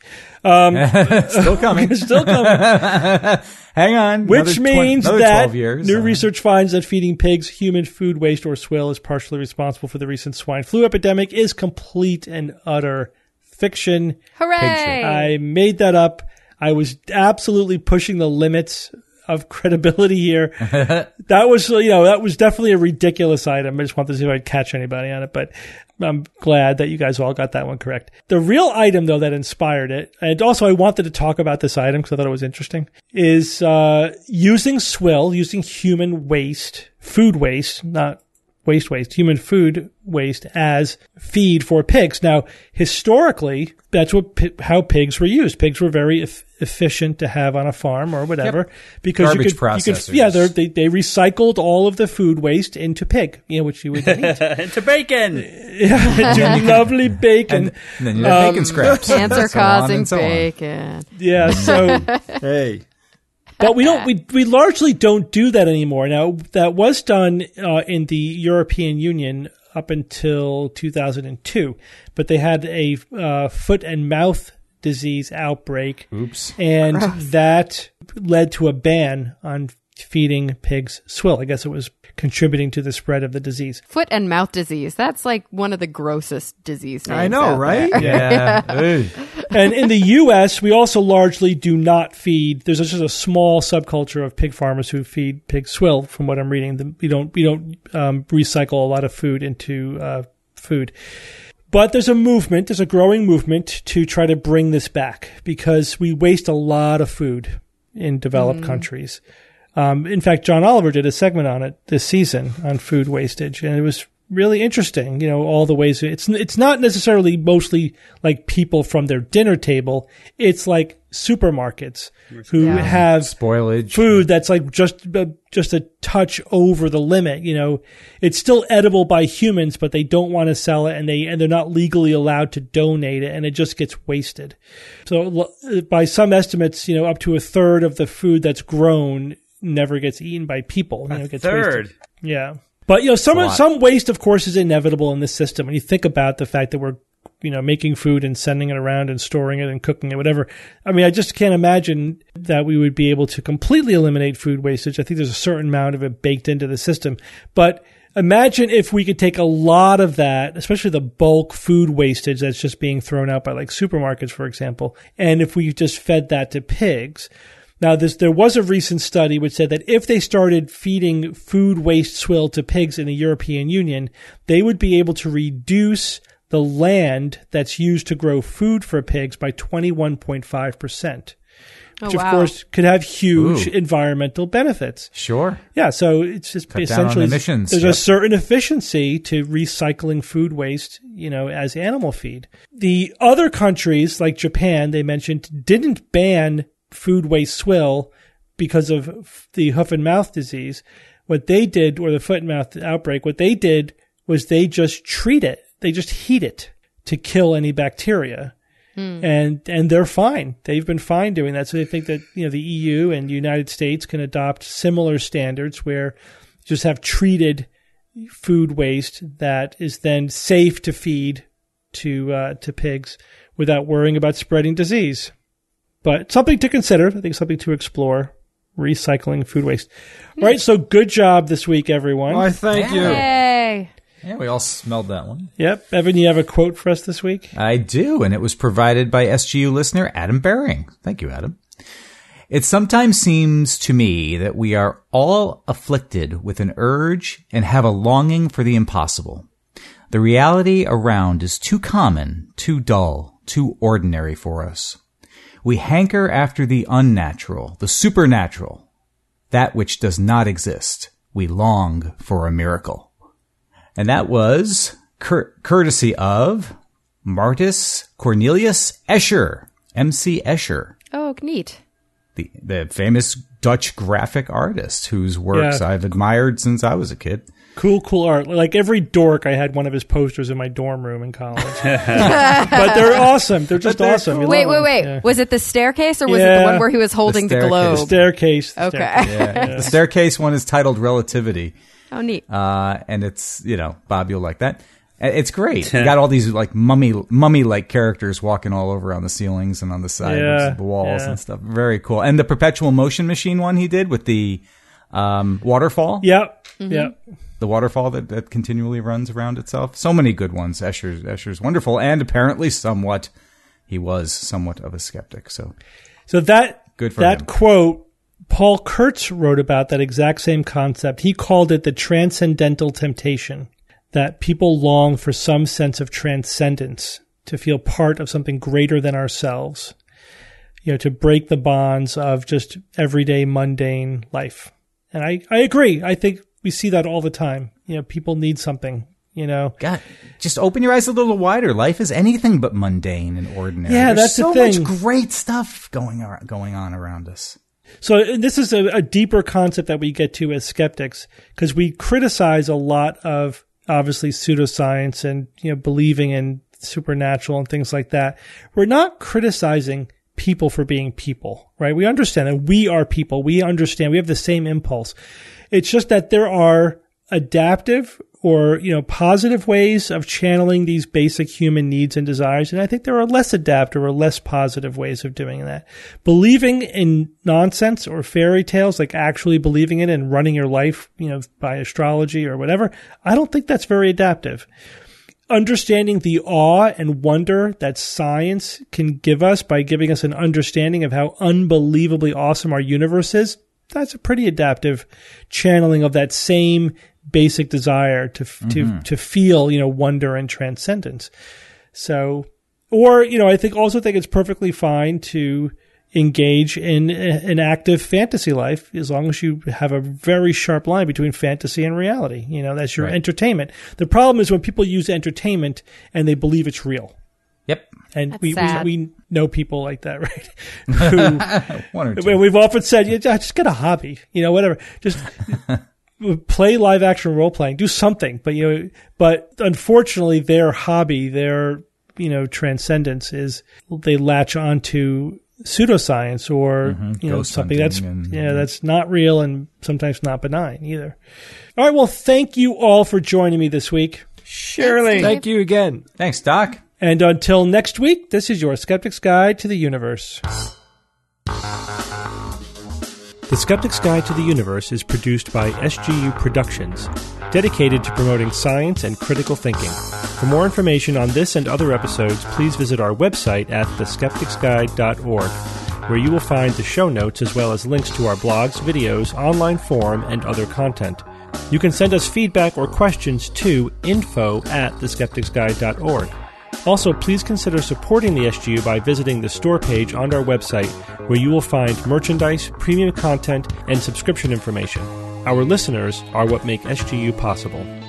Still coming. Still coming. Hang on. Which means that years, new research finds that feeding pigs human food waste or swill is partially responsible for the recent swine flu epidemic is complete and utter fiction. Hooray! I made that up. I was absolutely pushing the limits of credibility here. That was definitely a ridiculous item. I just wanted to see if I'd catch anybody on it. But I'm glad that you guys all got that one correct. The real item, though, that inspired it, and also I wanted to talk about this item because I thought it was interesting, is using swill, using human waste, food waste, not waste, human food waste as feed for pigs. Now, historically, that's how pigs were used. Pigs were very efficient to have on a farm or whatever because garbage processors. They recycled all of the food waste into pig, which you would eat. Into bacon. Into lovely bacon. And then you have bacon scraps. Cancer-causing bacon. Yeah, so hey. But we largely don't do that anymore. Now, that was done in the European Union up until 2002, but they had a foot and mouth disease outbreak. Oops. And that led to a ban on feeding pigs swill. I guess it was contributing to the spread of the disease. Foot and mouth disease. That's like one of the grossest disease names. I know, right? Yeah. And in the U.S., we also largely do not feed. There's just a small subculture of pig farmers who feed pig swill. From what I'm reading, we don't recycle a lot of food into food. But there's a growing movement to try to bring this back because we waste a lot of food in developed countries. In fact, John Oliver did a segment on it this season on food wastage, and it was really interesting. All the ways it's not necessarily mostly like people from their dinner table. It's like supermarkets who have spoilage food that's like just a touch over the limit. It's still edible by humans, but they don't want to sell it, and they're not legally allowed to donate it, and it just gets wasted. So by some estimates, up to a third of the food that's grown never gets eaten by people. A gets third. Wasted. Yeah. But, some waste, of course, is inevitable in this system. When you think about the fact that we're, making food and sending it around and storing it and cooking it, whatever. I mean, I just can't imagine that we would be able to completely eliminate food wastage. I think there's a certain amount of it baked into the system. But imagine if we could take a lot of that, especially the bulk food wastage that's just being thrown out by like supermarkets, for example, and if we just fed that to pigs. Now, there was a recent study which said that if they started feeding food waste swill to pigs in the European Union, they would be able to reduce the land that's used to grow food for pigs by 21.5%. Which, of course, could have huge environmental benefits. Sure. Yeah, so it's just cut essentially down on emissions. There's a certain efficiency to recycling food waste, as animal feed. The other countries, like Japan, they mentioned, didn't ban food waste swill because of the hoof and mouth disease. What they did, or the foot and mouth outbreak, what they did was they just treat it. They just heat it to kill any bacteria. And they're fine. They've been fine doing that. So they think that, the EU and the United States can adopt similar standards where you just have treated food waste that is then safe to feed to pigs without worrying about spreading disease. But something to consider. I think something to explore. Recycling food waste. All right, so good job this week, everyone. Why, thank you. Yay. Yeah, we all smelled that one. Yep. Evan, you have a quote for us this week? I do, and it was provided by SGU listener Adam Bering. Thank you, Adam. It sometimes seems to me that we are all afflicted with an urge and have a longing for the impossible. The reality around is too common, too dull, too ordinary for us. We hanker after the unnatural, the supernatural, that which does not exist. We long for a miracle. And that was courtesy of Martus Cornelius Escher, M.C. Escher. Oh, neat. The famous Dutch graphic artist whose works I've admired since I was a kid. Cool art. Like every dork, I had one of his posters in my dorm room in college. But they're awesome. They're just awesome. Cool. Wait. Yeah. Was it the staircase or was it the one where he was holding the globe? The staircase. Okay. Yeah. The staircase one is titled Relativity. Oh, neat. And it's, Bob, you'll like that. It's great. You got all these like mummy-like characters walking all over on the ceilings and on the sides of the walls and stuff. Very cool. And the perpetual motion machine one he did with the waterfall. Yep. Mm-hmm. Yep. The waterfall that continually runs around itself. So many good ones. Escher's wonderful. And apparently he was somewhat of a skeptic. So that good for that him. Quote, Paul Kurtz wrote about that exact same concept. He called it the transcendental temptation. that people long for some sense of transcendence, to feel part of something greater than ourselves, to break the bonds of just everyday mundane life. And I agree. I think we see that all the time. People need something. God, just open your eyes a little wider. Life is anything but mundane and ordinary. Yeah, that's the thing. So much great stuff going on around us. So this is a deeper concept that we get to as skeptics, because we criticize a lot of, obviously, pseudoscience and believing in supernatural and things like that. We're not criticizing people for being people, right? We understand that we are people. We understand we have the same impulse. It's just that there are adaptive or, positive ways of channeling these basic human needs and desires. And I think there are less adaptive or less positive ways of doing that. Believing in nonsense or fairy tales, like actually believing in it and running your life, by astrology or whatever, I don't think that's very adaptive. Understanding the awe and wonder that science can give us by giving us an understanding of how unbelievably awesome our universe is, that's a pretty adaptive channeling of that same basic desire to feel, wonder and transcendence. So, or, I think it's perfectly fine to engage in an active fantasy life as long as you have a very sharp line between fantasy and reality. That's your entertainment. The problem is when people use entertainment and they believe it's real. Yep. And we know people like that, right? One or two. We've often said, just get a hobby, whatever. Just play live action role playing, do something. But unfortunately their hobby, their, transcendence is they latch onto pseudoscience or, something that's not real and sometimes not benign either. All right. Well, thank you all for joining me this week. Surely. Thank you again. Thanks, Doc. And until next week, this is your Skeptic's Guide to the Universe. The Skeptic's Guide to the Universe is produced by SGU Productions, dedicated to promoting science and critical thinking. For more information on this and other episodes, please visit our website at theskepticsguide.org, where you will find the show notes as well as links to our blogs, videos, online forum, and other content. You can send us feedback or questions to info@theskepticsguide.org. Also, please consider supporting the SGU by visiting the store page on our website, where you will find merchandise, premium content, and subscription information. Our listeners are what make SGU possible.